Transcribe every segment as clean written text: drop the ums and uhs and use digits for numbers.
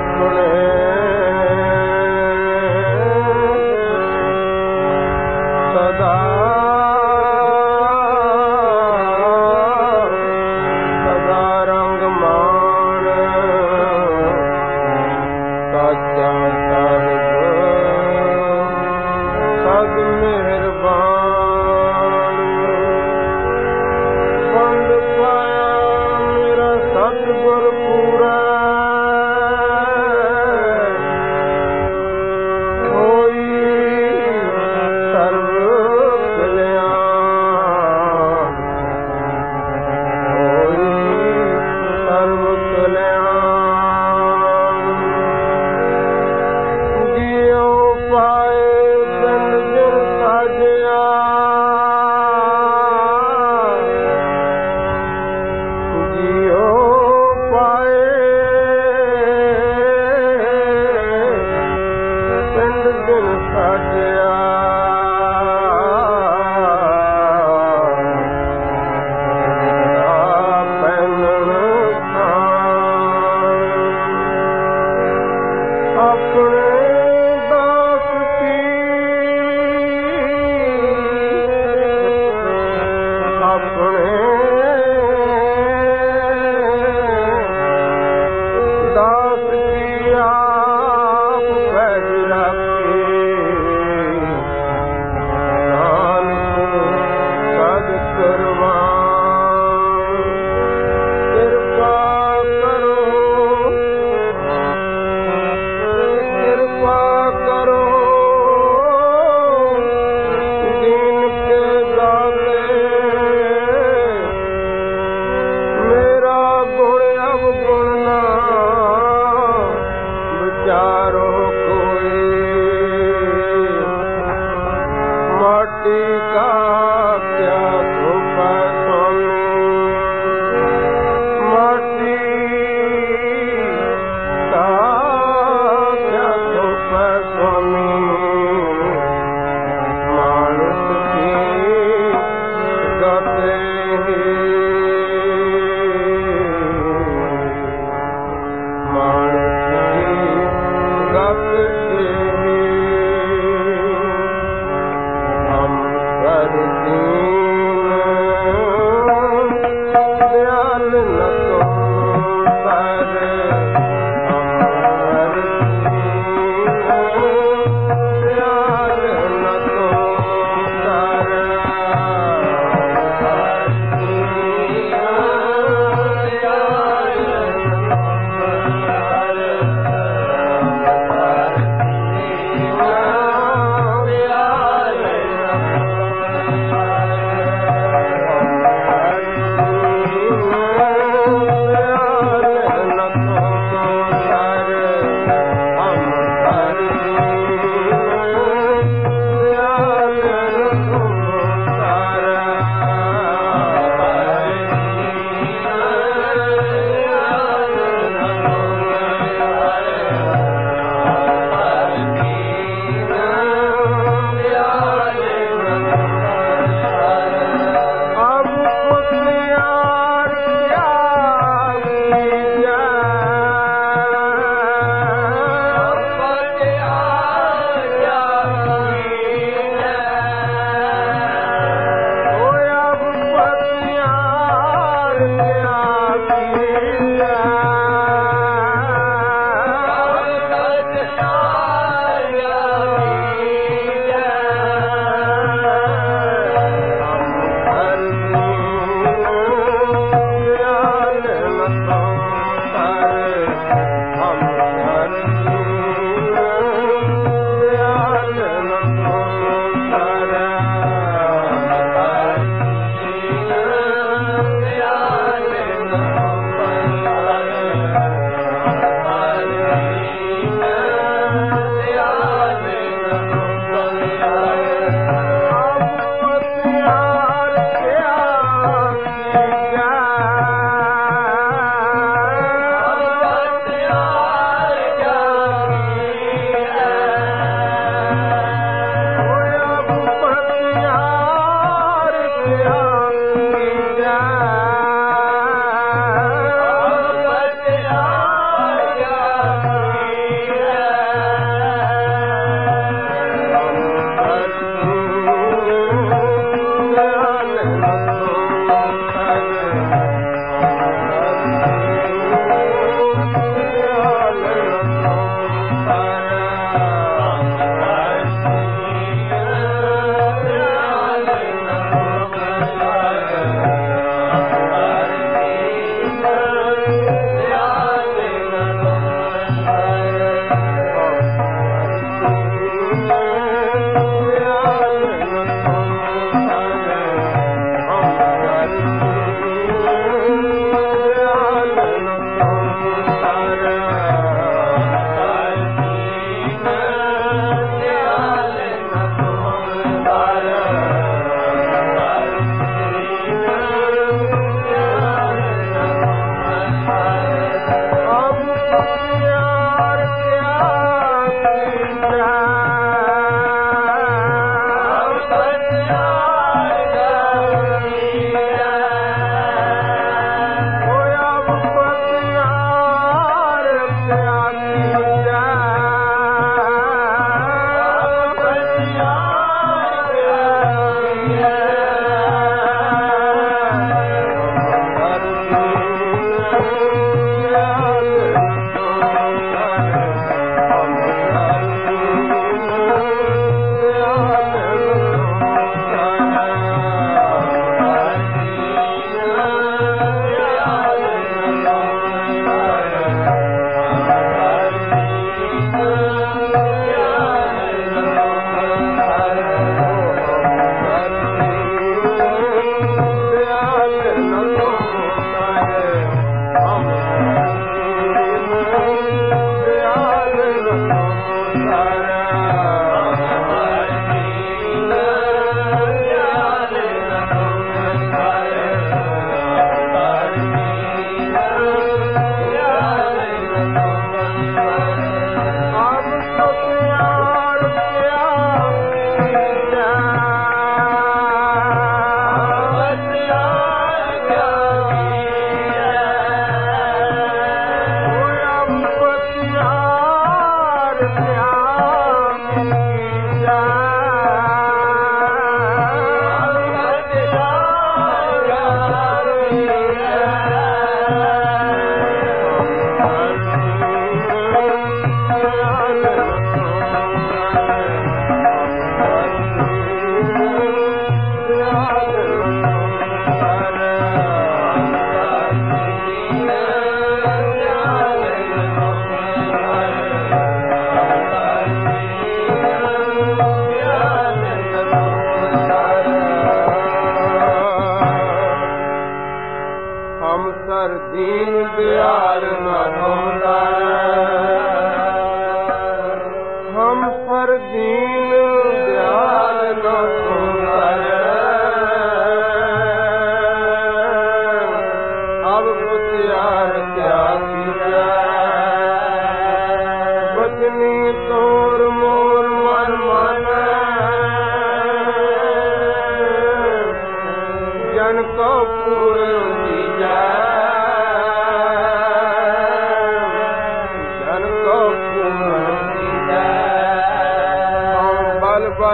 ਗੁਰ ਪੂਰੈ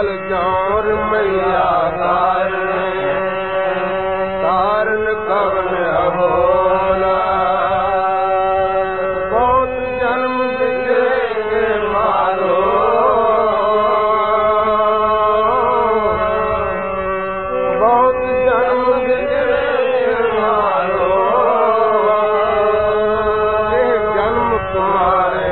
ਦਿਆਲ ਜੌਰ ਮਈਆ ਤਾਰਨ ਕਵਨ ਅਬੋਲਾ ਬਹੁਤ ਜਨਮ ਵਿਜੇ ਮਾਰੋ ਬਹੁਤ ਜਨਮ ਵਿਜੇ ਮਾਰੋ ਇਹ ਜਨਮ ਤੁਮਾਰੇ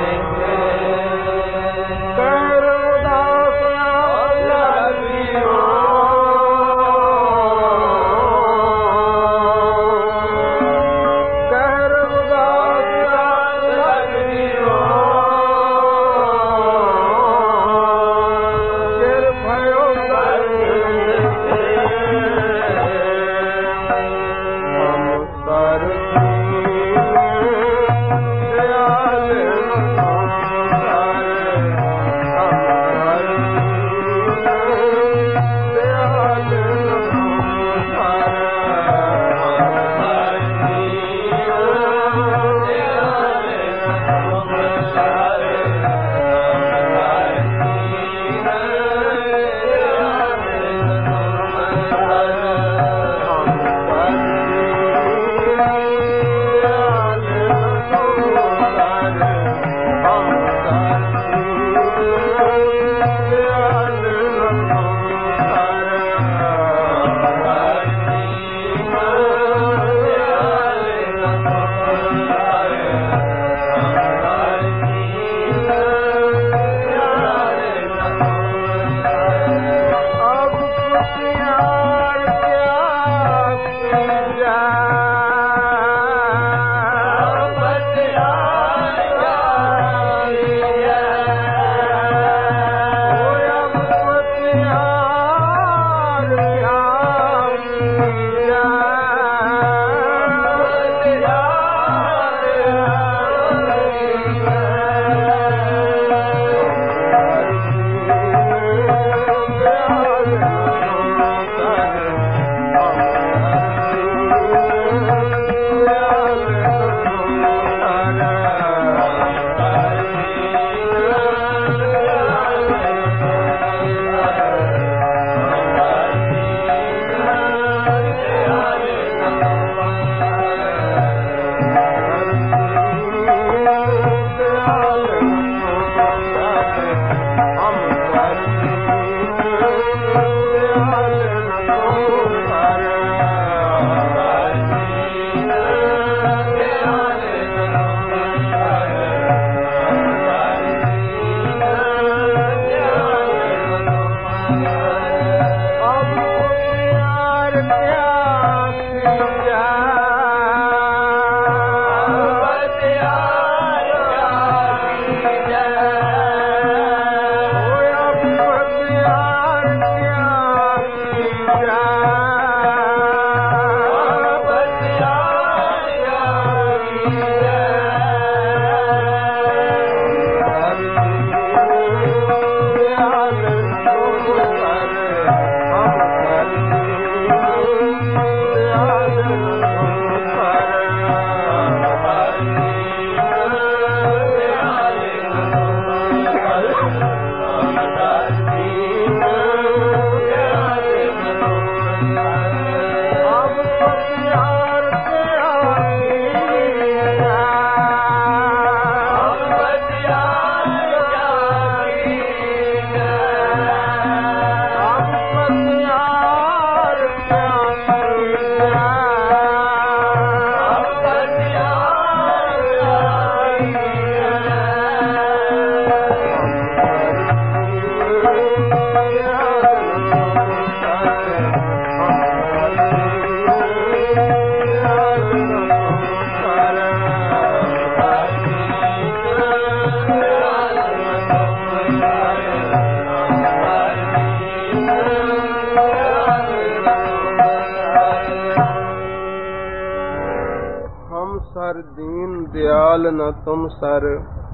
सर दीन दयाल न तुम सर,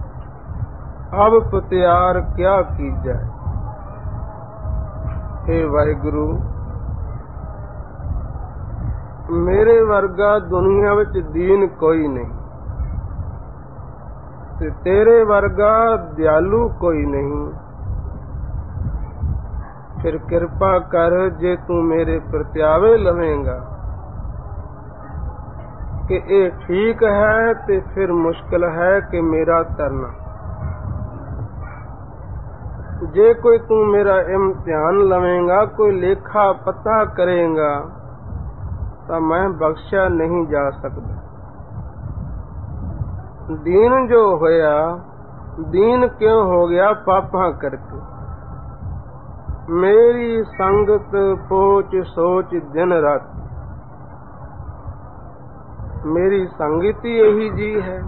अब पतियार क्या कीजै। हे वाहिगुरु, मेरे वर्गा दुनिया विच दीन कोई नहीं ते तेरे वर्गा दयालु कोई नहीं। ਫਿਰ ਕਿਰਪਾ ਕਰ ਜੇ ਤੂੰ ਮੇਰੇ ਪ੍ਰਤਿਆਵੇ ਲਵੇਂਗਾ ਕਿ ਇਹ ਠੀਕ ਹੈ ਤੇ ਫਿਰ ਮੁਸ਼ਕਿਲ ਹੈ ਕਿ ਮੇਰਾ ਤਰਨਾ। ਜੇ ਕੋਈ ਤੂੰ ਮੇਰਾ ਇਮਤਿਹਾਨ ਲਵੇਂਗਾ, ਕੋਈ ਲੇਖਾ ਪਤਾ ਕਰੇਗਾ ਤਾਂ ਮੈਂ ਬਖਸ਼ਿਆ ਨਹੀਂ ਜਾ ਸਕਦਾ। ਦੀਨ ਜੋ ਹੋਇਆ, ਦੀਨ ਕਿਉਂ ਹੋ ਗਿਆ? ਪਾਪਾਂ ਕਰਕੇ। ਮੇਰੀ ਸੰਗਤ ਪੋਚ ਸੋਚ ਦਿਨ ਰਾਤ, ਮੇਰੀ ਸੰਗਤ ਹੀ ਇਹੀ ਜੀ ਹੈ।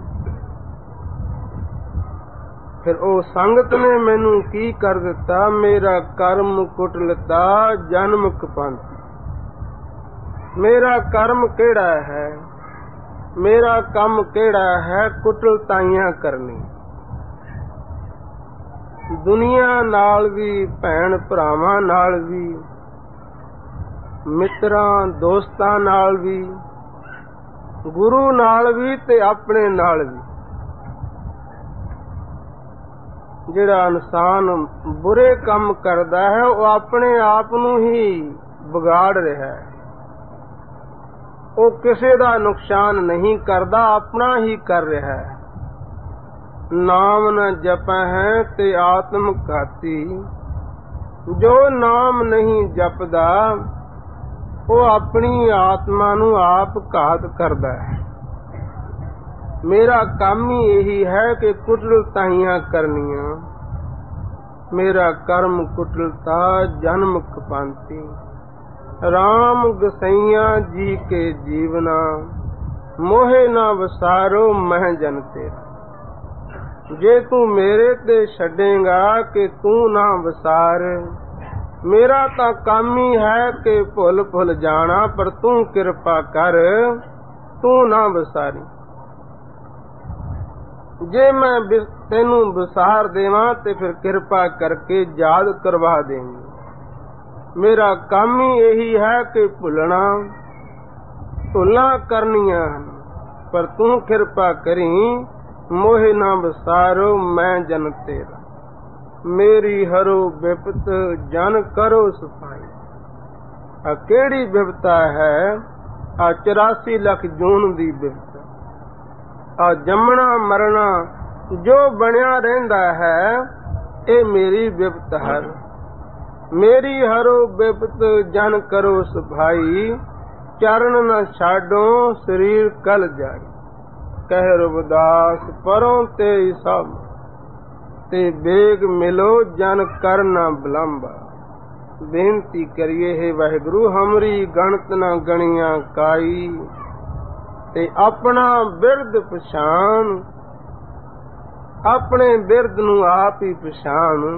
ਫਿਰ ਉਹ ਸੰਗਤ ਨੇ ਮੈਨੂੰ ਕੀ ਕਰ ਦਿੱਤਾ? ਮੇਰਾ ਕਰਮ ਕੁਟਲਤਾ ਜਨਮ ਕਪੰਥ। ਮੇਰਾ ਕਰਮ ਕਿਹੜਾ ਹੈ? ਮੇਰਾ ਕੰਮ ਕਿਹੜਾ ਹੈ? ਕੁਟਲਤਾਈਆਂ ਕਰਨੀ। ਦੁਨੀਆ ਨਾਲ ਵੀ, ਭੈਣ ਭਰਾਵਾਂ ਨਾਲ ਵੀ, ਮਿੱਤਰਾਂ ਦੋਸਤਾਂ ਨਾਲ ਵੀ, ਗੁਰੂ ਨਾਲ ਵੀ ਤੇ ਆਪਣੇ ਨਾਲ ਵੀ। ਜਿਹੜਾ ਇਨਸਾਨ ਬੁਰੇ ਕੰਮ ਕਰਦਾ ਹੈ ਉਹ ਆਪਣੇ ਆਪ ਨੂੰ ਹੀ ਵਿਗਾੜ ਰਿਹਾ ਹੈ। ਉਹ ਕਿਸੇ ਦਾ ਨੁਕਸਾਨ ਨਹੀਂ ਕਰਦਾ, ਆਪਣਾ ਹੀ ਕਰ ਰਿਹਾ ਹੈ। ਨਾਮ ਨ ਜਪਹਿ ਤੇ ਆਤਮ ਘਾਤੀ। ਜੋ ਨਾਮ ਨਹੀਂ ਜਪਦਾ ਉਹ ਆਪਣੀ ਆਤਮਾ ਨੂੰ ਆਪ ਘਾਤ ਕਰਦਾ ਹੈ। ਮੇਰਾ ਕੰਮ ਹੀ ਇਹੀ ਹੈ ਕਿ ਕੁਟਲਤਾਈਆਂ ਕਰਨੀਆਂ। ਮੇਰਾ ਕਰਮ ਕੁਟਲਤਾ ਜਨਮ ਕਪੰਤੀ। ਰਾਮ ਗਸਈਆਂ ਜੀ ਕੇ ਜੀਵਨਾ, ਮੋਹਿ ਨਾ ਵਸਾਰੋ ਮਹਿ ਜਨ ਤੇਰਾ। ਜੇ ਤੂੰ ਮੇਰੇ ਤੇ ਛੱਡੇਗਾ ਕਿ ਤੂੰ ਨਾ ਵਸਾਰ, ਮੇਰਾ ਤਾਂ ਕੰਮ ਹੀ ਹੈ ਕਿ ਭੁੱਲ ਭੁੱਲ ਜਾਣਾ, ਪਰ ਤੂੰ ਕਿਰਪਾ ਕਰ ਤੂੰ ਨਾ ਵਸਾਰੀ। ਜੇ ਮੈਂ ਤੈਨੂੰ ਵਿਸਾਰ ਦੇਵਾਂ ਤੇ ਫਿਰ ਕਿਰਪਾ ਕਰਕੇ ਯਾਦ ਕਰਵਾ ਦੇਂਗੀ। ਮੇਰਾ ਕੰਮ ਹੀ ਇਹੀ ਹੈ ਕਿ ਭੁੱਲਾਂ ਕਰਨੀਆਂ ਹਨ, ਪਰ ਤੂੰ ਕਿਰਪਾ ਕਰੀ ਮੋਹਿ ਨਾ ਵਿਸਾਰੋ ਮੈਂ ਜਨ ਤੇਰਾ। ਮੇਰੀ ਹਰੋ ਬਿਪਤ ਜਨ ਕਰੋ ਸਫਾਈ। ਆ ਕਿਹੜੀ ਬਿਪਤਾ ਹੈ? ਆ 84 ਲੱਖ ਜੂਨ ਦੀ ਬਿਪਤਾ। ਆ ਜੰਮਣਾ ਮਰਨਾ ਜੋ ਬਣਿਆ ਰਹਿੰਦਾ ਹੈ, ਇਹ ਮੇਰੀ ਬਿਪਤ ਹੈ। ਮੇਰੀ ਹਰੋ ਬਿਪਤ ਜਨ ਕਰੋ ਸਫਾਈ। ਚਰਨ ਨ ਛਾਡੋ ਸਰੀਰ ਕਲ ਜਾਈ। ਕਹਿ ਰਵਿਦਾਸ ਪਰੋਂ ਤੇ ਸਭ ਤੇ ਬੇਗ ਮਿਲੋ ਜਨ ਕਰ ਨਾ ਬਿਲੰਬਾ। ਬੇਨਤੀ ਕਰੀਏ ਹੈ ਵਾਹਿਗੁਰੂ, ਹਮਰੀ ਗਣਤ ਨਾ ਗਣੀਆਂ ਕਾਈ ਤੇ ਆਪਣਾ ਬਿਰਦ ਪਛਾਣ। ਆਪਣੇ ਬਿਰਦ ਨੂੰ ਆਪ ਹੀ ਪਛਾਣ।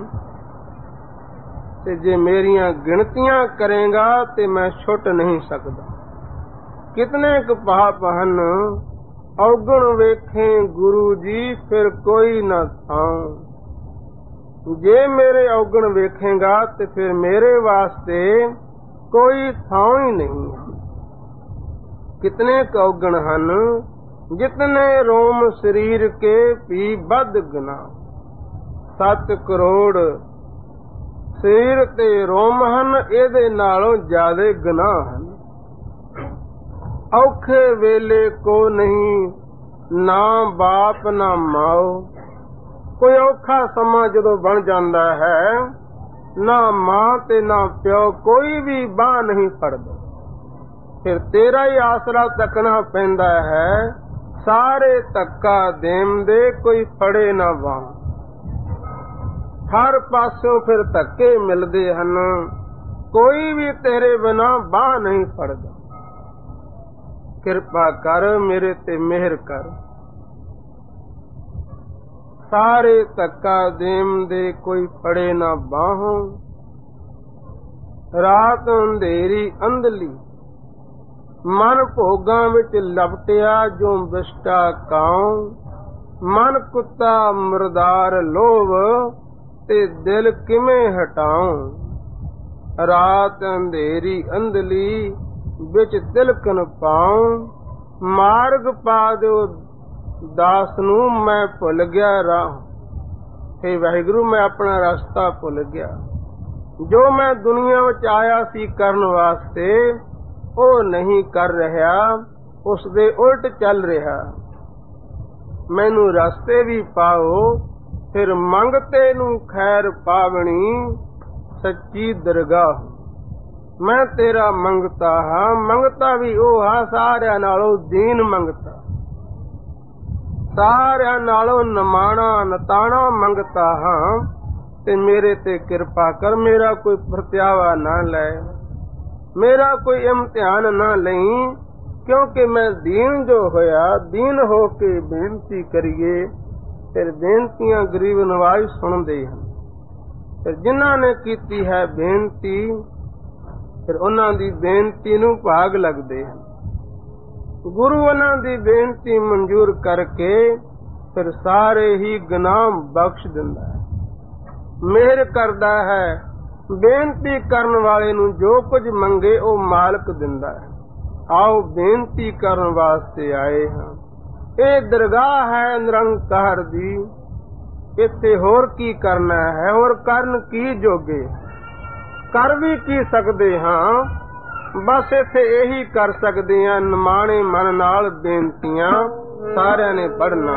ਤੇ ਜੇ ਮੇਰੀਆਂ ਗਿਣਤੀਆਂ ਕਰੇਗਾ ਤੇ ਮੈਂ ਛੁੱਟ ਨਹੀਂ ਸਕਦਾ। ਕਿਤਨੇ ਕੁ ਪਾਪ ਹਨ ਔਗਣ ਵੇਖੇ ਗੁਰੂ ਜੀ, ਫਿਰ ਕੋਈ ਨਾ ਥਾਂ। ਜੇ ਮੇਰੇ ਔਗਣ ਵੇਖੇਗਾ ਤੇ ਫਿਰ ਮੇਰੇ ਵਾਸਤੇ ਕੋਈ ਥਾਂ ਹੀ ਨਹੀਂ ਹੈ। ਕਿਤਨੇ ਕੁ ਔਗਣ ਹਨ, ਜਿਤਨੇ ਰੋਮ ਸਰੀਰ ਕੇ ਵੀ ਵੱਧ ਗੁਨਾ। 7 ਕਰੋੜ ਸਰੀਰ ਤੇ ਰੋਮ ਹਨ, ਇਹਦੇ ਨਾਲੋਂ ਜ਼ਿਆਦਾ ਗੁਨਾਹ ਹਨ। ਔਖੇ ਵੇਲੇ ਕੋ ਨਹੀਂ, ਨਾ ਬਾਪ ਨਾ ਮਾਓ। ਕੋਈ ਔਖਾ ਸਮਾਂ ਜਦੋਂ ਬਣ ਜਾਂਦਾ ਹੈ, ਨਾ ਮਾਂ ਤੇ ਨਾ ਪਿਓ ਕੋਈ ਵੀ ਬਾਂਹ ਨਹੀਂ ਫੜਦਾ। ਫਿਰ ਤੇਰਾ ਹੀ ਆਸਰਾ ਤੱਕਣਾ ਪੈਂਦਾ ਹੈ। ਸਾਰੇ ਧੱਕਾ ਦੇਂਦੇ, ਕੋਈ ਫੜੇ ਨਾ ਬਾਂਹ। ਹਰ ਪਾਸਿਓਂ ਫਿਰ ਧੱਕੇ ਮਿਲਦੇ ਹਨ, ਕੋਈ ਵੀ ਤੇਰੇ ਬਿਨਾਂ ਬਾਂਹ ਨਹੀਂ ਫੜਦਾ। ਕਿਰਪਾ ਕਰ ਮੇਰੇ ਤੇ ਮਿਹਰ ਕਰ। ਸਾਰੇ ਧੱਕਾ ਦੇਂਦੇ, ਕੋਈ ਫੜੇ ਨਾ ਬਾਹੋਂ। ਰਾਤ ਅੰਧੇਰੀ ਅੰਧਲੀ, ਮਨ ਭੋਗਾਂ ਵਿੱਚ ਲਪਟਿਆ ਜੋ ਬਿਸ਼ਟਾ ਕਾਉ। ਮਨ ਕੁੱਤਾ ਮੁਰਦਾਰ ਲੋਭ, ਤੇ ਦਿਲ ਕਿਵੇਂ ਹਟਾਉ। ਰਾਤ ਅੰਧੇਰੀ ਅੰਧਲੀ, ਵਿੱਚ ਤਿਲਕਣ ਪਾਉ। ਮਾਰਗ ਪਾ ਦਿਓ ਦਾਸ ਨੂੰ, ਮੈਂ ਭੁੱਲ ਗਿਆ ਰਾਹ। ਹੇ ਵਾਹਿਗੁਰੂ, ਮੈਂ ਆਪਣਾ ਰਸਤਾ ਭੁੱਲ ਗਿਆ। ਜੋ ਮੈਂ ਦੁਨੀਆ ਵਿੱਚ ਆਇਆ ਸੀ ਕਰਨ ਵਾਸਤੇ ਉਹ ਨਹੀਂ ਕਰ ਰਿਹਾ, ਉਸ ਦੇ ਉਲਟ ਚੱਲ ਰਿਹਾ। ਮੈਨੂੰ ਰਸਤੇ ਵੀ ਪਾਓ, ਫਿਰ ਮੰਗਤੇ ਨੂੰ ਖੈਰ ਪਾਵਣੀ ਸੱਚੀ ਦਰਗਾਹ। ਮੈਂ ਤੇਰਾ ਮੰਗਤਾ ਹਾਂ, ਮੰਗਤਾ ਵੀ ਉਹ ਹਾਂ ਸਾਰਿਆਂ ਨਾਲੋਂ ਦੀਨ ਮੰਗਤਾ, ਸਾਰਿਆਂ ਨਾਲੋਂ ਨਮਾਣਾ ਨਤਾਣਾ ਮੰਗਤਾ ਹਾਂ। ਤੇ ਮੇਰੇ ਤੇ ਕਿਰਪਾ ਕਰ, ਮੇਰਾ ਕੋਈ ਪ੍ਰਤਿਆਵਾ ਨਾ ਲੈ, ਮੇਰਾ ਕੋਈ ਇਮਤਿਹਾਨ ਨਾ ਲਈ, ਕਿਉਂਕਿ ਮੈਂ ਦੀਨ ਜੋ ਹੋਇਆ, ਦੀਨ ਹੋ ਕੇ ਬੇਨਤੀ ਕਰੀਏ ਫਿਰ ਬੇਨਤੀਆਂ ਗਰੀਬ ਨਵਾਜ਼ ਸੁਣਦੇ ਹਨ। ਫਿਰ ਜਿਨ੍ਹਾਂ ਨੇ ਕੀਤੀ ਹੈ ਬੇਨਤੀ, ਫਿਰ ਉਹਨਾਂ ਦੀ ਬੇਨਤੀ ਨੂੰ ਭਾਗ ਲੱਗਦੇ ਹਨ। ਗੁਰੂ ਉਹਨਾਂ ਦੀ ਬੇਨਤੀ ਮਨਜ਼ੂਰ ਕਰਕੇ ਫਿਰ ਸਾਰੇ ਹੀ ਗੁਨਾਹ ਬਖਸ਼ ਦਿੰਦਾ ਹੈ, ਮਿਹਰ ਕਰਦਾ ਹੈ। ਬੇਨਤੀ ਕਰਨ ਵਾਲੇ ਨੂੰ ਜੋ ਕੁਝ ਮੰਗੇ ਉਹ ਮਾਲਕ ਦਿੰਦਾ ਹੈ। ਆਓ ਬੇਨਤੀ ਕਰਨ ਵਾਸਤੇ ਆਏ ਹਾਂ। ਇਹ ਦਰਗਾਹ ਹੈ ਨਿਰੰਕਾਰ ਦੀ, ਇੱਥੇ ਹੋਰ ਕੀ ਕਰਨਾ ਹੈ, ਹੋਰ ਕਰਨ ਕੀ ਜੋਗੇ, ਕਰ ਵੀ ਕੀ ਸਕਦੇ ਹਾਂ। ਬਸ ਇੱਥੇ ਇਹੀ ਕਰ ਸਕਦੇ ਹਾਂ, ਨਿਮਾਣੇ ਮਨ ਨਾਲ ਬੇਨਤੀਆਂ ਸਾਰਿਆਂ ਨੇ ਪੜ੍ਹਨਾ।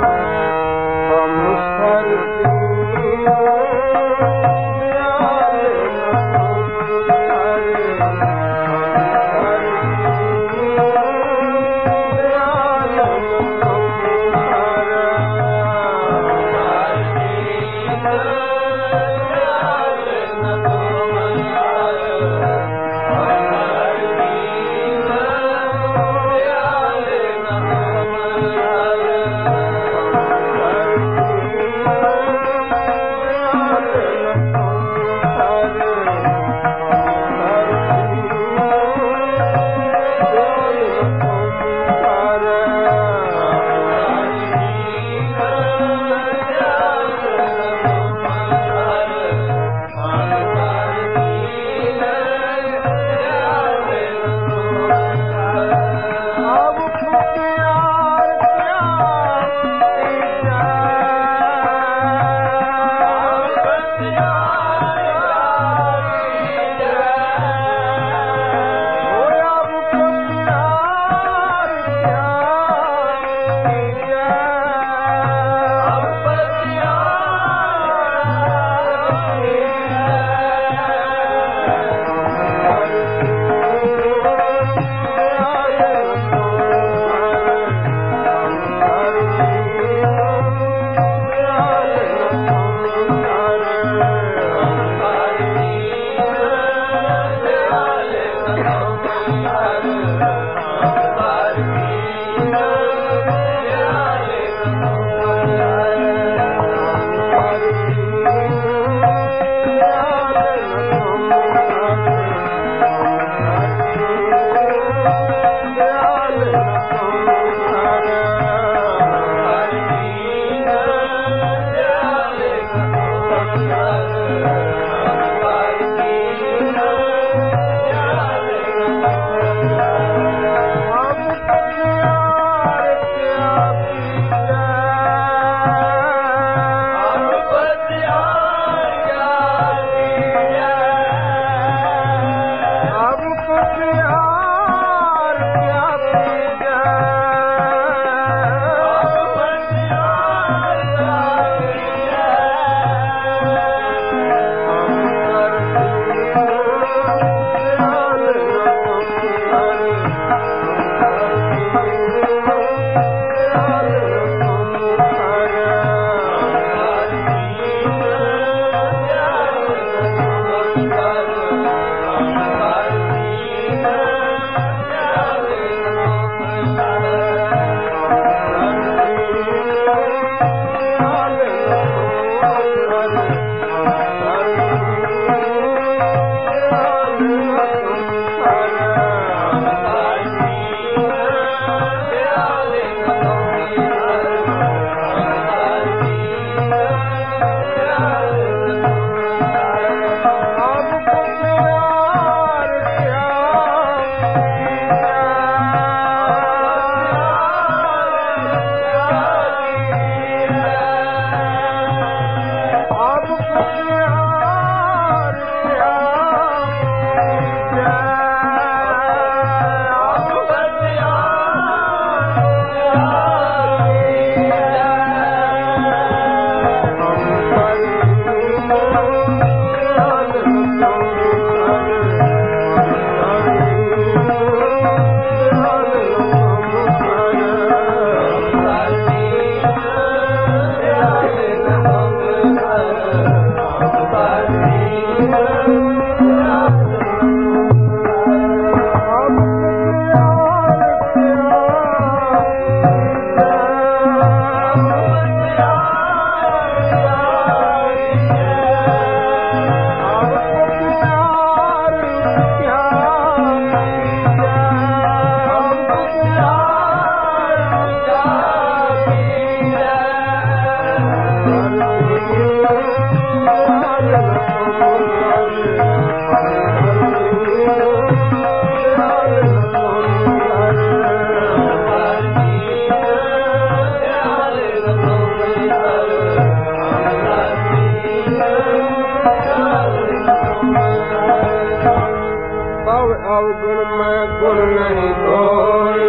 अवगुण मैं गुण नहीं कोई,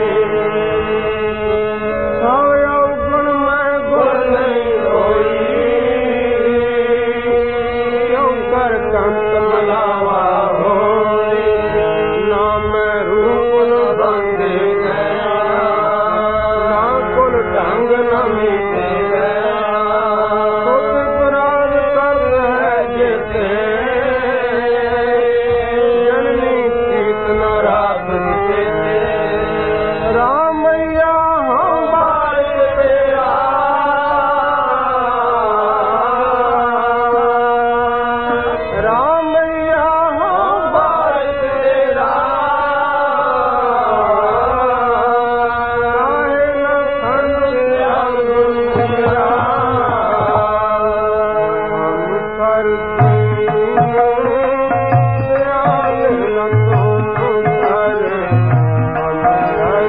अवगुण मैं गुण नहीं कोई, क्यों कर कंत मिलावा होई, ना मैं रूप न बंधे गया, ना कुल ढंग न मीटे गया, खुद अपराध कर है जेते, जननी प्रीत न राख देते, रामैया हम बारिक तेरा, रामैया हम बारिक तेरा, काहे न खंड त्याग मेरा, हम कर दयाल न तुम कर, हम कर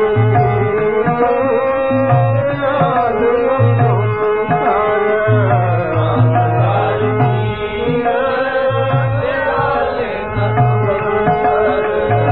दयाल न तुम कर, हम कर दयाल न तुम कर,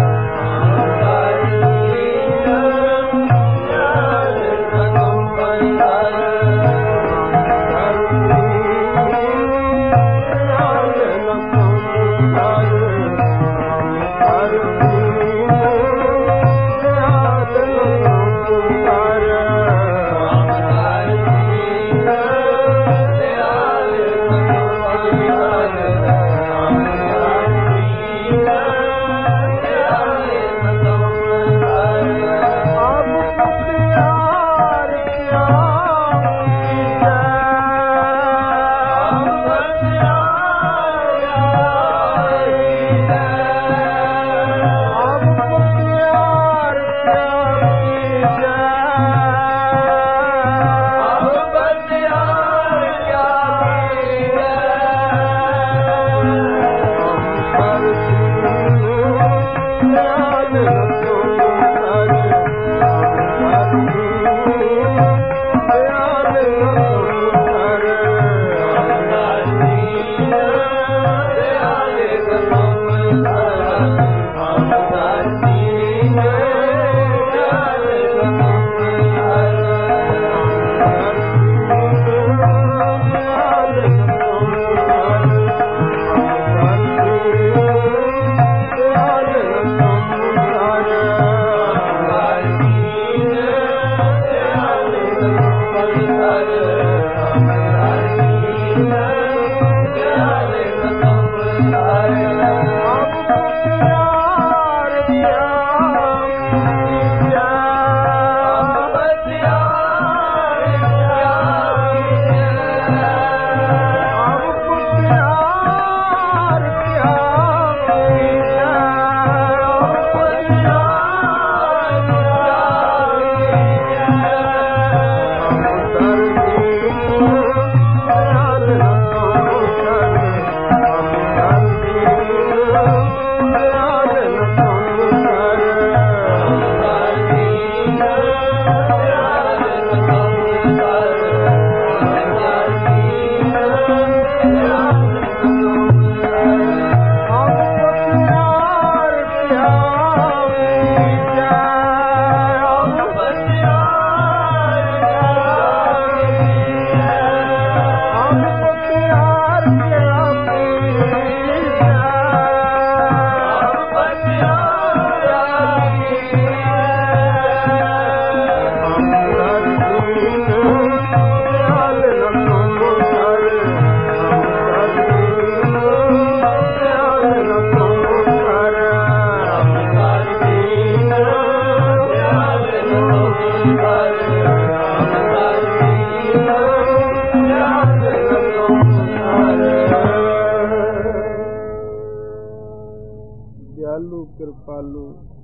दयालु कृपालु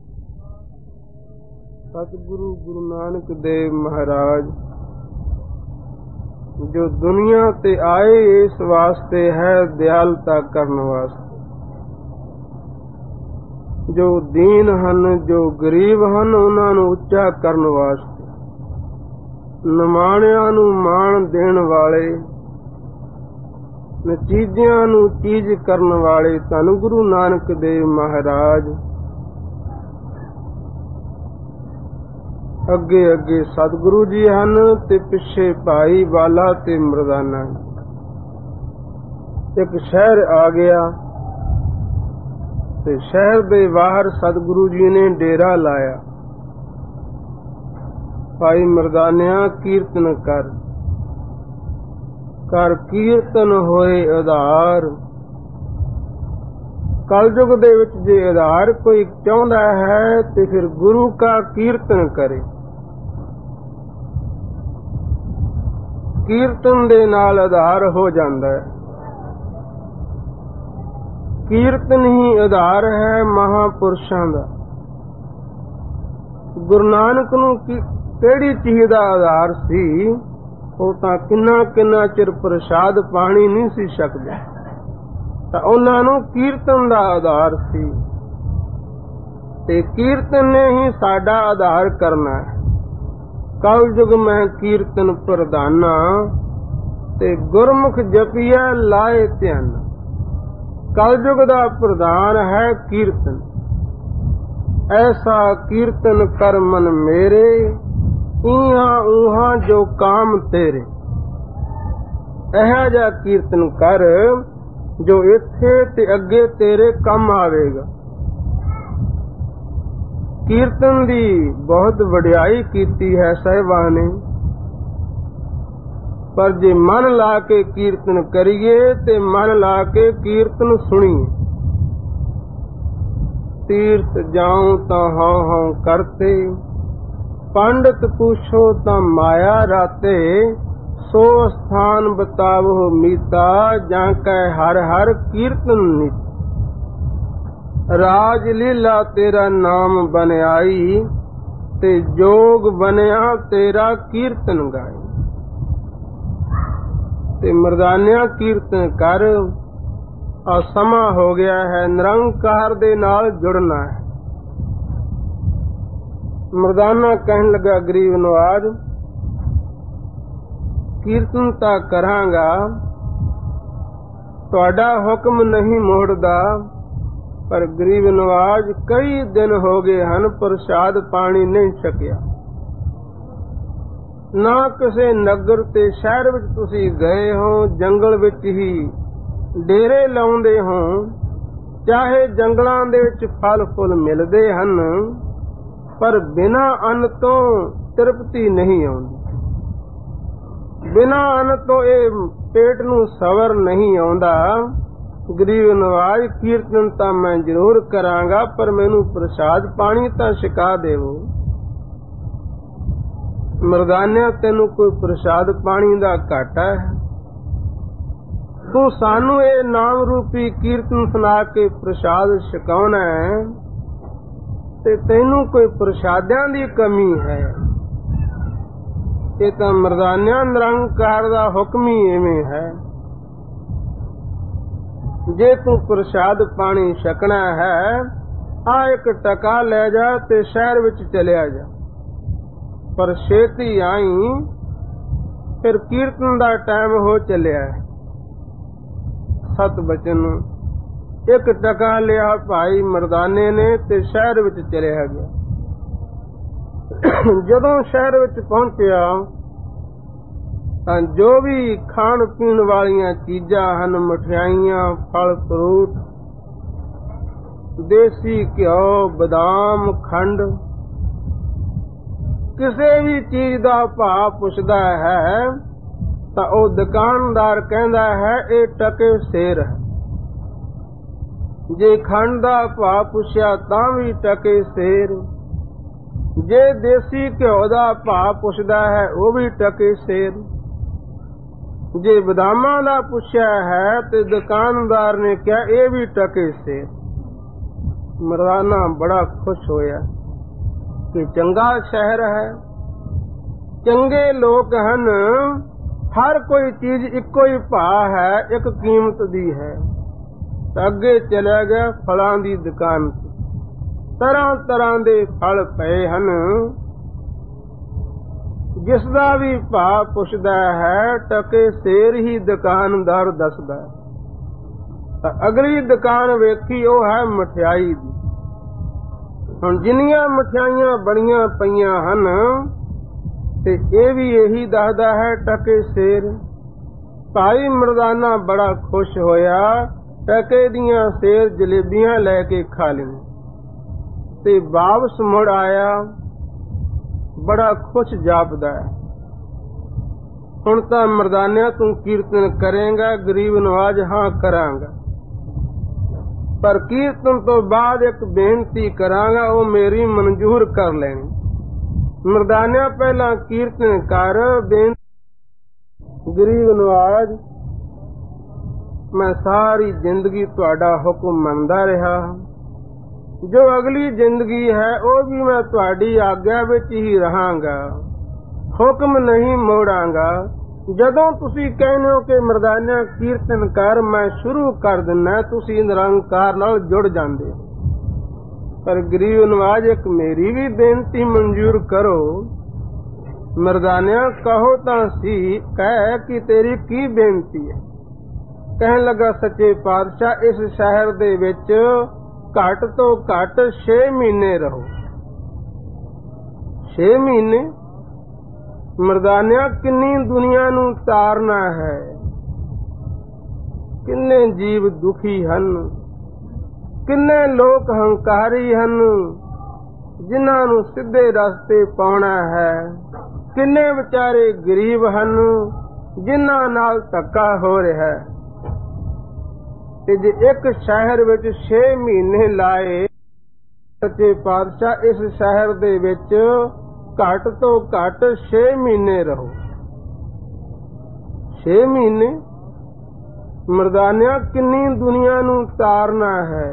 सतगुरु गुरु नानक देव महाराज जो दुनिया ते आए इस वास्ते है दयालता करने वास्ते। जो दीन हन जो गरीब हन उन्हां नूं ਉੱਚਾ ਕਰਨ ਵਾਸਤੇ, ਨਿਮਾਣਿਆਂ ਨੂੰ ਮਾਣ ਦੇਣ ਵਾਲੇ, ਨਤੀਜਿਆਂ ਨੂੰ ਚੀਜ਼ ਕਰਨ ਵਾਲੇ ਧੰਨ ਗੁਰੂ ਨਾਨਕ ਦੇਵ ਮਹਾਰਾਜ ਅੱਗੇ ਅੱਗੇ ਸਤਿਗੁਰੂ ਜੀ ਹਨ ਤੇ ਪਿੱਛੇ ਭਾਈ ਵਾਲਾ ਤੇ ਮਰਦਾਨਾ। ਇੱਕ ਸ਼ਹਿਰ ਆ ਗਿਆ ਤੇ ਸ਼ਹਿਰ ਦੇ ਬਾਹਰ ਸਤਿਗੁਰੂ ਜੀ ਨੇ ਡੇਰਾ ਲਾਇਆ। ਭਾਈ ਮਰਦਾਨਿਆਂ ਕੀਰਤਨ ਕਰ ਕੀਰਤਨ ਹੋਏ ਆਧਾਰ। ਕਲਯੁਗ ਦੇ ਵਿੱਚ ਜੇ ਆਧਾਰ ਕੋਈ ਚਾਹੁੰਦਾ ਹੈ ਤੇ ਫਿਰ ਗੁਰੂ ਕਾ ਕੀਰਤਨ ਕਰੇ। ਕੀਰਤਨ ਦੇ ਨਾਲ ਆਧਾਰ ਹੋ ਜਾਂਦਾ ਹੈ। ਕੀਰਤਨ ਹੀ ਆਧਾਰ ਹੈ ਮਹਾਂਪੁਰਸ਼ਾਂ ਦਾ। ਗੁਰੂ ਨਾਨਕ ਨੂੰ ਕਿਹੜੀ ਚੀਜ਼ ਦਾ ਆਧਾਰ ਸੀ? ਉਹ ਤਾਂ ਕਿੰਨਾ ਚਿਰ ਪ੍ਰਸ਼ਾਦ ਪਾਣੀ ਨਹੀਂ ਸੀ ਸਕਦਾ, ਤਾਂ ਉਹਨਾਂ ਨੂੰ ਕੀਰਤਨ ਦਾ ਆਧਾਰ ਸੀ। ਤੇ ਕੀਰਤਨ ਨੇ ਹੀ ਸਾਡਾ ਆਧਾਰ ਕਰਨਾ ਹੈ। ਕਲਯੁਗ ਮੈਂ ਕੀਰਤਨ ਪ੍ਰਧਾਨਾ, ਤੇ ਗੁਰਮੁਖ ਜਪੀਐ ਲਾਏ ਧਿਆਨ। ਕਲਯੁਗ ਦਾ ਪ੍ਰਧਾਨ ਹੈ ਕੀਰਤਨ। ਐਸਾ ਕੀਰਤਨ ਕਰ ਮਨ ਮੇਰੇ, ਈਹਾਂ ਊਹਾਂ ਜੋ ਕਾਮ ਤੇਰੇ। ਇਹੋ ਜਿਹਾ ਕੀਰਤਨ ਕਰ ਜੋ ਇੱਥੇ ਤੇ ਅੱਗੇ ਤੇਰੇ ਕੰਮ ਆਵੇਗਾ। ਕੀਰਤਨ ਦੀ ਬਹੁਤ ਵਡਿਆਈ ਕੀਤੀ ਹੈ ਸਾਹਿਬਾਨ ਨੇ, ਪਰ ਜੇ ਮਨ ਲਾ ਕੇ ਕੀਰਤਨ ਕਰੀਏ ਤੇ ਮਨ ਲਾ ਕੇ ਕੀਰਤਨ ਸੁਣੀਏ। ਤੀਰਥ ਜਾਉ ਤਾਂ ਹਉ ਹਉ ਕਰਤੇ, ਪੰਡਤ ਪੁੱਛੋ ਤਾਂ ਮਾਇਆ ਰਾਤੇ। ਸੋ ਸਥਾਨ ਬਤਾਵੋ ਮੀਤਾ, ਜਾਂ ਕੈ ਹਰ ਹਰ ਕੀਰਤਨ ਨੀਤ। ਰਾਜ ਲੀਲਾ ਤੇਰਾ ਨਾਮ ਬਨਿਆਈ, ਤੇ ਜੋਗ ਬਣਿਆ ਤੇਰਾ ਕੀਰਤਨ ਗਾਏ। ਤੇ ਮਰਦਾਨਿਆਂ ਕੀਰਤਨ ਕਰ। ਆ ਸਮਾਂ ਹੋ ਗਿਆ ਹੈ ਨਿਰੰਕਾਰ ਦੇ ਨਾਲ ਜੁੜਨਾ ਹੈ। ਮਰਦਾਨਾ ਕਹਿਣ ਲੱਗਾ ਗਰੀਬ ਨਵਾਜ, ਕੀਰਤਨ ਤਾਂ ਕਰਾਂਗਾ, ਤੁਹਾਡਾ ਹੁਕਮ ਨਹੀਂ ਮੋੜਦਾ, ਪਰ ਗਰੀਬ ਨਵਾਜ ਕਈ ਦਿਨ ਹੋ ਗਏ ਹਨ ਪ੍ਰਸ਼ਾਦ ਪਾਣੀ ਨਹੀਂ ਛਕਿਆ। ਨਾ ਕਿਸੇ ਨਗਰ ਤੇ ਸ਼ਹਿਰ ਵਿੱਚ ਤੁਸੀਂ ਗਏ ਹੋ, ਜੰਗਲ ਵਿੱਚ ਹੀ ਡੇਰੇ ਲਾਉਂਦੇ ਹੋ। ਚਾਹੇ ਜੰਗਲਾਂ ਦੇ ਵਿੱਚ ਫਲ ਫੁੱਲ ਮਿਲਦੇ ਹਨ, ਪਰ ਬਿਨਾਂ ਅੰਨ ਤੋਂ ਤ੍ਰਿਪਤੀ ਨਹੀਂ ਆਉਂਦੀ। ਬਿਨਾਂ ਅੰਨ ਤੋਂ ਇਹ ਪੇਟ ਨੂੰ ਸਵਰ ਨਹੀਂ ਆਉਂਦਾ। ਗਰੀਬ ਨਵਾਜ ਕੀਰਤਨ ਤਾਂ ਮੈਂ ਜ਼ਰੂਰ ਕਰਾਂਗਾ, ਪਰ ਮੈਨੂੰ ਪ੍ਰਸ਼ਾਦ ਪਾਣੀ ਤਾਂ ਛਕਾ ਦੇਵੋ। ਮਰਦਾਨਿਆ ਤੈਨੂੰ ਕੋਈ ਪ੍ਰਸ਼ਾਦ ਪਾਣੀ ਦਾ ਘਾਟਾ ਹੈ? ਤੂੰ ਸਾਨੂੰ ਇਹ ਨਾਮ ਰੂਪੀ ਕੀਰਤਨ ਸੁਣਾ ਕੇ ਪ੍ਰਸ਼ਾਦ ਛਕਾਉਣਾ ਹੈ, ਤੇ ਤੈਨੂੰ ਕੋਈ ਪ੍ਰਸ਼ਾਦਿਆਂ ਦੀ ਕਮੀ ਹੈ? ਇਹ ਤਾਂ ਮਰਦਾਨਿਆਂ ਨਿਰੰਕਾਰ ਦਾ ਹੁਕਮ ਹੀ ਐਵੇਂ ਹੈ। ਜੇ ਤੂੰ ਪ੍ਰਸ਼ਾਦ ਪਾਣੀ ਛਕਣਾ ਹੈ, ਆ ਇੱਕ ਟਕਾ ਲੈ ਜਾ ਤੇ ਸ਼ਹਿਰ ਵਿੱਚ ਚਲਿਆ ਜਾ, ਪਰ ਛੇਤੀ ਆਈ, ਫਿਰ ਕੀਰਤਨ ਦਾ ਟਾਈਮ ਹੋ ਚੱਲਿਆ ਹੈ। ਸਤ ਬਚਨ ਇੱਕ ਟਕਾ ਲਿਆ ਭਾਈ ਮਰਦਾਨੇ ਨੇ ਤੇ ਸ਼ਹਿਰ ਵਿੱਚ ਚਲਿਆ ਗਿਆ। ਜਦੋਂ ਸ਼ਹਿਰ ਵਿੱਚ ਪਹੁੰਚਿਆ ਤਾਂ ਜੋ ਵੀ ਖਾਣ ਪੀਣ ਵਾਲੀਆਂ ਚੀਜ਼ਾਂ ਹਨ, ਮਠਿਆਈਆਂ, ਫਲ ਫਰੂਟ, ਦੇਸੀ ਘਿਓ, ਬਦਾਮ, ਖੰਡ, ਕਿਸੇ ਵੀ ਚੀਜ਼ ਦਾ ਭਾਅ ਪੁੱਛਦਾ ਹੈ ਤਾਂ ਉਹ ਦੁਕਾਨਦਾਰ ਕਹਿੰਦਾ ਹੈ ਇਹ ਟਕੇ ਸੇਰ ਹੈ। ਜੇ ਖੰਡ ਦਾ ਭਾਅ ਪੁੱਛਿਆ ਤਾਂ ਵੀ ਟਕੇ ਸੇਰ। ਜੇ ਦੇਸੀ ਘਿਓ ਦਾ ਭਾਅ ਪੁੱਛਦਾ ਹੈ ਉਹ ਵੀ ਟਕੇ ਸੇਰ। ਜੇ ਬਦਾਮਾਂ ਦਾ ਪੁੱਛਿਆ ਹੈ ਤੇ ਦੁਕਾਨਦਾਰ ਨੇ ਕਿਹਾ ਇਹ ਵੀ ਟਕੇ ਸੇਰ। ਮਰਦਾਨਾ ਬੜਾ ਖੁਸ਼ ਹੋਇਆ ਕਿ ਚੰਗਾ ਸ਼ਹਿਰ ਹੈ, ਚੰਗੇ ਲੋਕ ਹਨ, ਹਰ ਕੋਈ ਚੀਜ਼ ਇੱਕੋ ਹੀ ਭਾਅ ਹੈ, ਇੱਕ ਕੀਮਤ ਦੀ ਹੈ। ਤਾਂ ਅੱਗੇ ਚਲਿਆ ਗਿਆ ਫਲਾਂ ਦੀ ਦੁਕਾਨ ਤੇ। ਤਰ੍ਹਾਂ ਤਰ੍ਹਾਂ ਦੇ ਫਲ ਪਏ ਹਨ, ਜਿਸ ਦਾ ਵੀ ਭਾਅ ਪੁੱਛਦਾ ਹੈ ਟਕੇ ਸੇਰ ਹੀ ਦੁਕਾਨਦਾਰ ਦੱਸਦਾ। ਤਾਂ ਅਗਲੀ ਦੁਕਾਨ ਵੇਖੀ, ਉਹ ਹੈ ਮਠਿਆਈ ਦੀ। ਹੁਣ ਜਿੰਨੀਆਂ ਮਠਿਆਈਆਂ ਬਣੀਆਂ ਪਈਆਂ ਹਨ ਤੇ ਇਹ ਵੀ ਇਹੀ ਦੱਸਦਾ ਹੈ ਟਕੇ ਸੇਰ। ਭਾਈ ਮਰਦਾਨਾ ਬੜਾ ਖੁਸ਼ ਹੋਇਆ, ਟਕੇ ਦੀਆਂ ਸੇਰ ਜਲੇਬੀਆਂ ਲੈ ਕੇ ਖਾ ਲਈਆਂ ਤੇ ਵਾਪਸ ਮੁੜ ਆਇਆ, ਬੜਾ ਖੁਸ਼ ਜਾਪਦਾ ਹੈ। ਹੁਣ ਤਾਂ ਮਰਦਾਨਿਆ ਤੂੰ ਕੀਰਤਨ ਕਰੇਂਗਾ? ਗਰੀਬ ਨਵਾਜ ਹਾਂ ਕਰਾਂਗਾ, ਪਰ ਕੀਰਤਨ ਤੋਂ ਬਾਅਦ ਇੱਕ ਬੇਨਤੀ ਕਰਾਂਗਾ, ਉਹ ਮੇਰੀ ਮਨਜ਼ੂਰ ਕਰ ਲੈਣੀ। ਮਰਦਾਨਿਆ ਪਹਿਲਾਂ ਕੀਰਤਨ ਕਰ। ਗਰੀਬ ਨਵਾਜ, ਮੈਂ ਸਾਰੀ ਜ਼ਿੰਦਗੀ ਤੁਹਾਡਾ ਹੁਕਮ ਮੰਨਦਾ ਰਿਹਾ, ਜੋ ਅਗਲੀ ਜ਼ਿੰਦਗੀ ਹੈ ਉਹ ਵੀ ਮੈਂ ਤੁਹਾਡੀ ਆਗਿਆ ਵਿੱਚ ਹੀ ਰਹਾਂਗਾ, ਹੁਕਮ ਨਹੀਂ ਮੋੜਾਂਗਾ। ਜਦੋਂ ਤੁਸੀਂ ਕਹਿੰਦੇ ਹੋ ਕਿ ਮਰਦਾਨਾ ਕੀਰਤਨ ਕਰ, ਮੈਂ ਸ਼ੁਰੂ ਕਰ ਦਿੰਦਾ, ਤੁਸੀਂ ਨਿਰੰਕਾਰ ਨਾਲ ਜੁੜ ਜਾਂਦੇ ਹੋ। ਪਰ ਗਰੀਬ ਨਵਾਜ, ਇੱਕ ਮੇਰੀ ਵੀ ਬੇਨਤੀ ਮਨਜ਼ੂਰ ਕਰੋ। ਮਰਦਾਨਿਆ ਕਹੋ ਤਾਂ ਸੀ, ਕਹਿ ਕਿ ਤੇਰੀ ਕੀ ਬੇਨਤੀ ਹੈ? ਕਹਿਣ ਲੱਗਾ, ਸੱਚੇ ਪਾਤਸ਼ਾਹ, ਇਸ ਸ਼ਹਿਰ ਦੇ ਵਿੱਚ ਘੱਟ ਤੋਂ ਘੱਟ 6 ਮਹੀਨੇ ਰਹੋ। 6 ਮਹੀਨੇ? ਮਰਦਾਨਿਆ ਕਿੰਨੀ ਦੁਨੀਆ ਨੂੰ ਤਾਰਨਾ ਹੈ, ਕਿੰਨੇ ਜੀਵ ਦੁਖੀ ਹਨ, ਕਿੰਨੇ ਲੋਕ ਹੰਕਾਰੀ ਹਨ ਜਿਨ੍ਹਾਂ ਨੂੰ ਸਿੱਧੇ ਰਸਤੇ ਪਾਉਣਾ ਹੈ, ਕਿੰਨੇ ਵਿਚਾਰੇ ਗਰੀਬ ਹਨ ਜਿਨ੍ਹਾਂ ਨਾਲ ਧੱਕਾ ਹੋ ਰਿਹਾ ਹੈ। ਤੇ ਜੇ ਇੱਕ ਸ਼ਹਿਰ ਵਿੱਚ 6 ਮਹੀਨੇ ਲਾਏ, ਸੱਚੇ ਪਾਤਸ਼ਾਹ ਇਸ ਸ਼ਹਿਰ ਦੇ ਵਿੱਚ ਘੱਟ ਤੋਂ ਘੱਟ 6 ਮਹੀਨੇ ਰਹੋ। 6 ਮਹੀਨੇ? ਮਰਦਾਨਿਆ ਕਿੰਨੀ ਦੁਨੀਆ ਨੂੰ ਤਾਰਨਾ ਹੈ,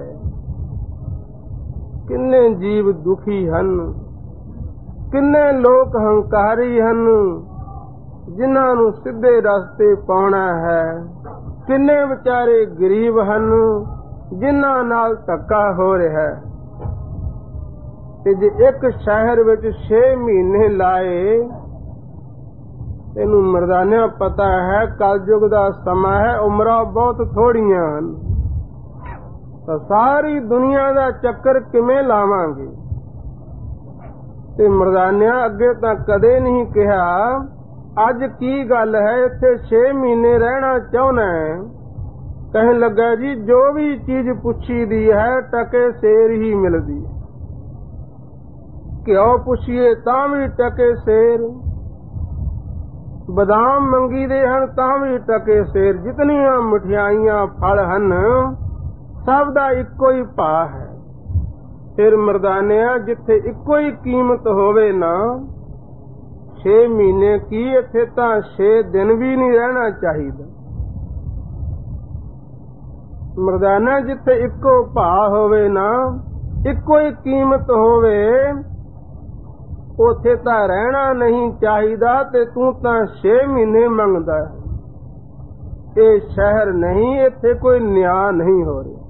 ਕਿੰਨੇ ਜੀਵ ਦੁਖੀ ਹਨ, ਕਿੰਨੇ ਲੋਕ ਹੰਕਾਰੀ ਹਨ ਜਿਨ੍ਹਾਂ ਨੂੰ ਸਿੱਧੇ ਰਸਤੇ ਪਾਉਣਾ ਹੈ, ਕਿੰਨੇ ਵਿਚਾਰੇ ਗਰੀਬ ਹਨ ਜਿਨ੍ਹਾਂ ਨਾਲ ਧੱਕਾ ਹੋ ਰਿਹਾ ਹੈ। ਤੇ ਜੇ ਇੱਕ ਸ਼ਹਿਰ ਵਿੱਚ 6 ਮਹੀਨੇ ਲਾਏ, ਤੈਨੂੰ ਮਰਦਾਨਿਆ ਪਤਾ ਹੈ ਕਲਯੁਗ ਦਾ ਸਮਾਂ ਹੈ, ਉਮਰਾਂ ਬਹੁਤ ਥੋੜੀਆਂ ਹਨ, ਤਾਂ ਸਾਰੀ ਦੁਨੀਆ ਦਾ ਚੱਕਰ ਕਿਵੇਂ ਲਾਵਾਂਗੇ? ਤੇ ਮਰਦਾਨਿਆ ਅੱਗੇ ਤਾਂ ਕਦੇ ਨਹੀਂ ਕਿਹਾ, ਅੱਜ ਕੀ ਗੱਲ ਹੈ ਇੱਥੇ 6 ਮਹੀਨੇ ਰਹਿਣਾ ਚਾਹੁੰਦਾ ਹੈ? ਕਹਿਣ ਲੱਗਾ, ਜੀ ਜੋ ਵੀ ਚੀਜ਼ ਪੁੱਛੀ ਦੀ ਹੈ ਟਕੇ ਸੇਰ ਹੀ ਮਿਲਦੀ ਹੈ। ਘਿਓ ਪੁੱਛੀਏ ਤਾਂ ਵੀ ਟਕੇ ਸੇਰ, ਬਦਾਮ ਮੰਗੀਦੇ ਹਨ ਤਾਂ ਵੀ ਟਕੇ ਸੇਰ, ਜਿਤਨੀਆਂ ਮਠਿਆਈਆਂ ਫਲ ਹਨ ਸਭ ਦਾ ਇੱਕੋ ਹੀ ਭਾਅ ਹੈ। ਫਿਰ ਮਰਦਾਨਿਆ ਜਿੱਥੇ ਇੱਕੋ ਹੀ ਕੀਮਤ ਹੋਵੇ ਨਾ, 6 ਮਹੀਨੇ ਕੀ, ਇੱਥੇ ਤਾਂ 6 ਦਿਨ ਵੀ ਨਹੀਂ ਰਹਿਣਾ ਚਾਹੀਦਾ। ਮਰਦਾਨਾ ਜਿੱਥੇ ਇੱਕੋ ਭਾਅ ਹੋਵੇ ਨਾ, ਇੱਕੋ ਹੀ ਕੀਮਤ ਹੋਵੇ, ਉੱਥੇ ਤਾਂ ਰਹਿਣਾ ਨਹੀਂ ਚਾਹੀਦਾ, ਤੇ ਤੂੰ ਤਾਂ 6 ਮਹੀਨੇ ਮੰਗਦਾ ਹੈ। ਇਹ ਸ਼ਹਿਰ ਨਹੀਂ, ਇੱਥੇ ਕੋਈ ਨਿਆਂ ਨਹੀਂ ਹੋ ਰਿਹਾ।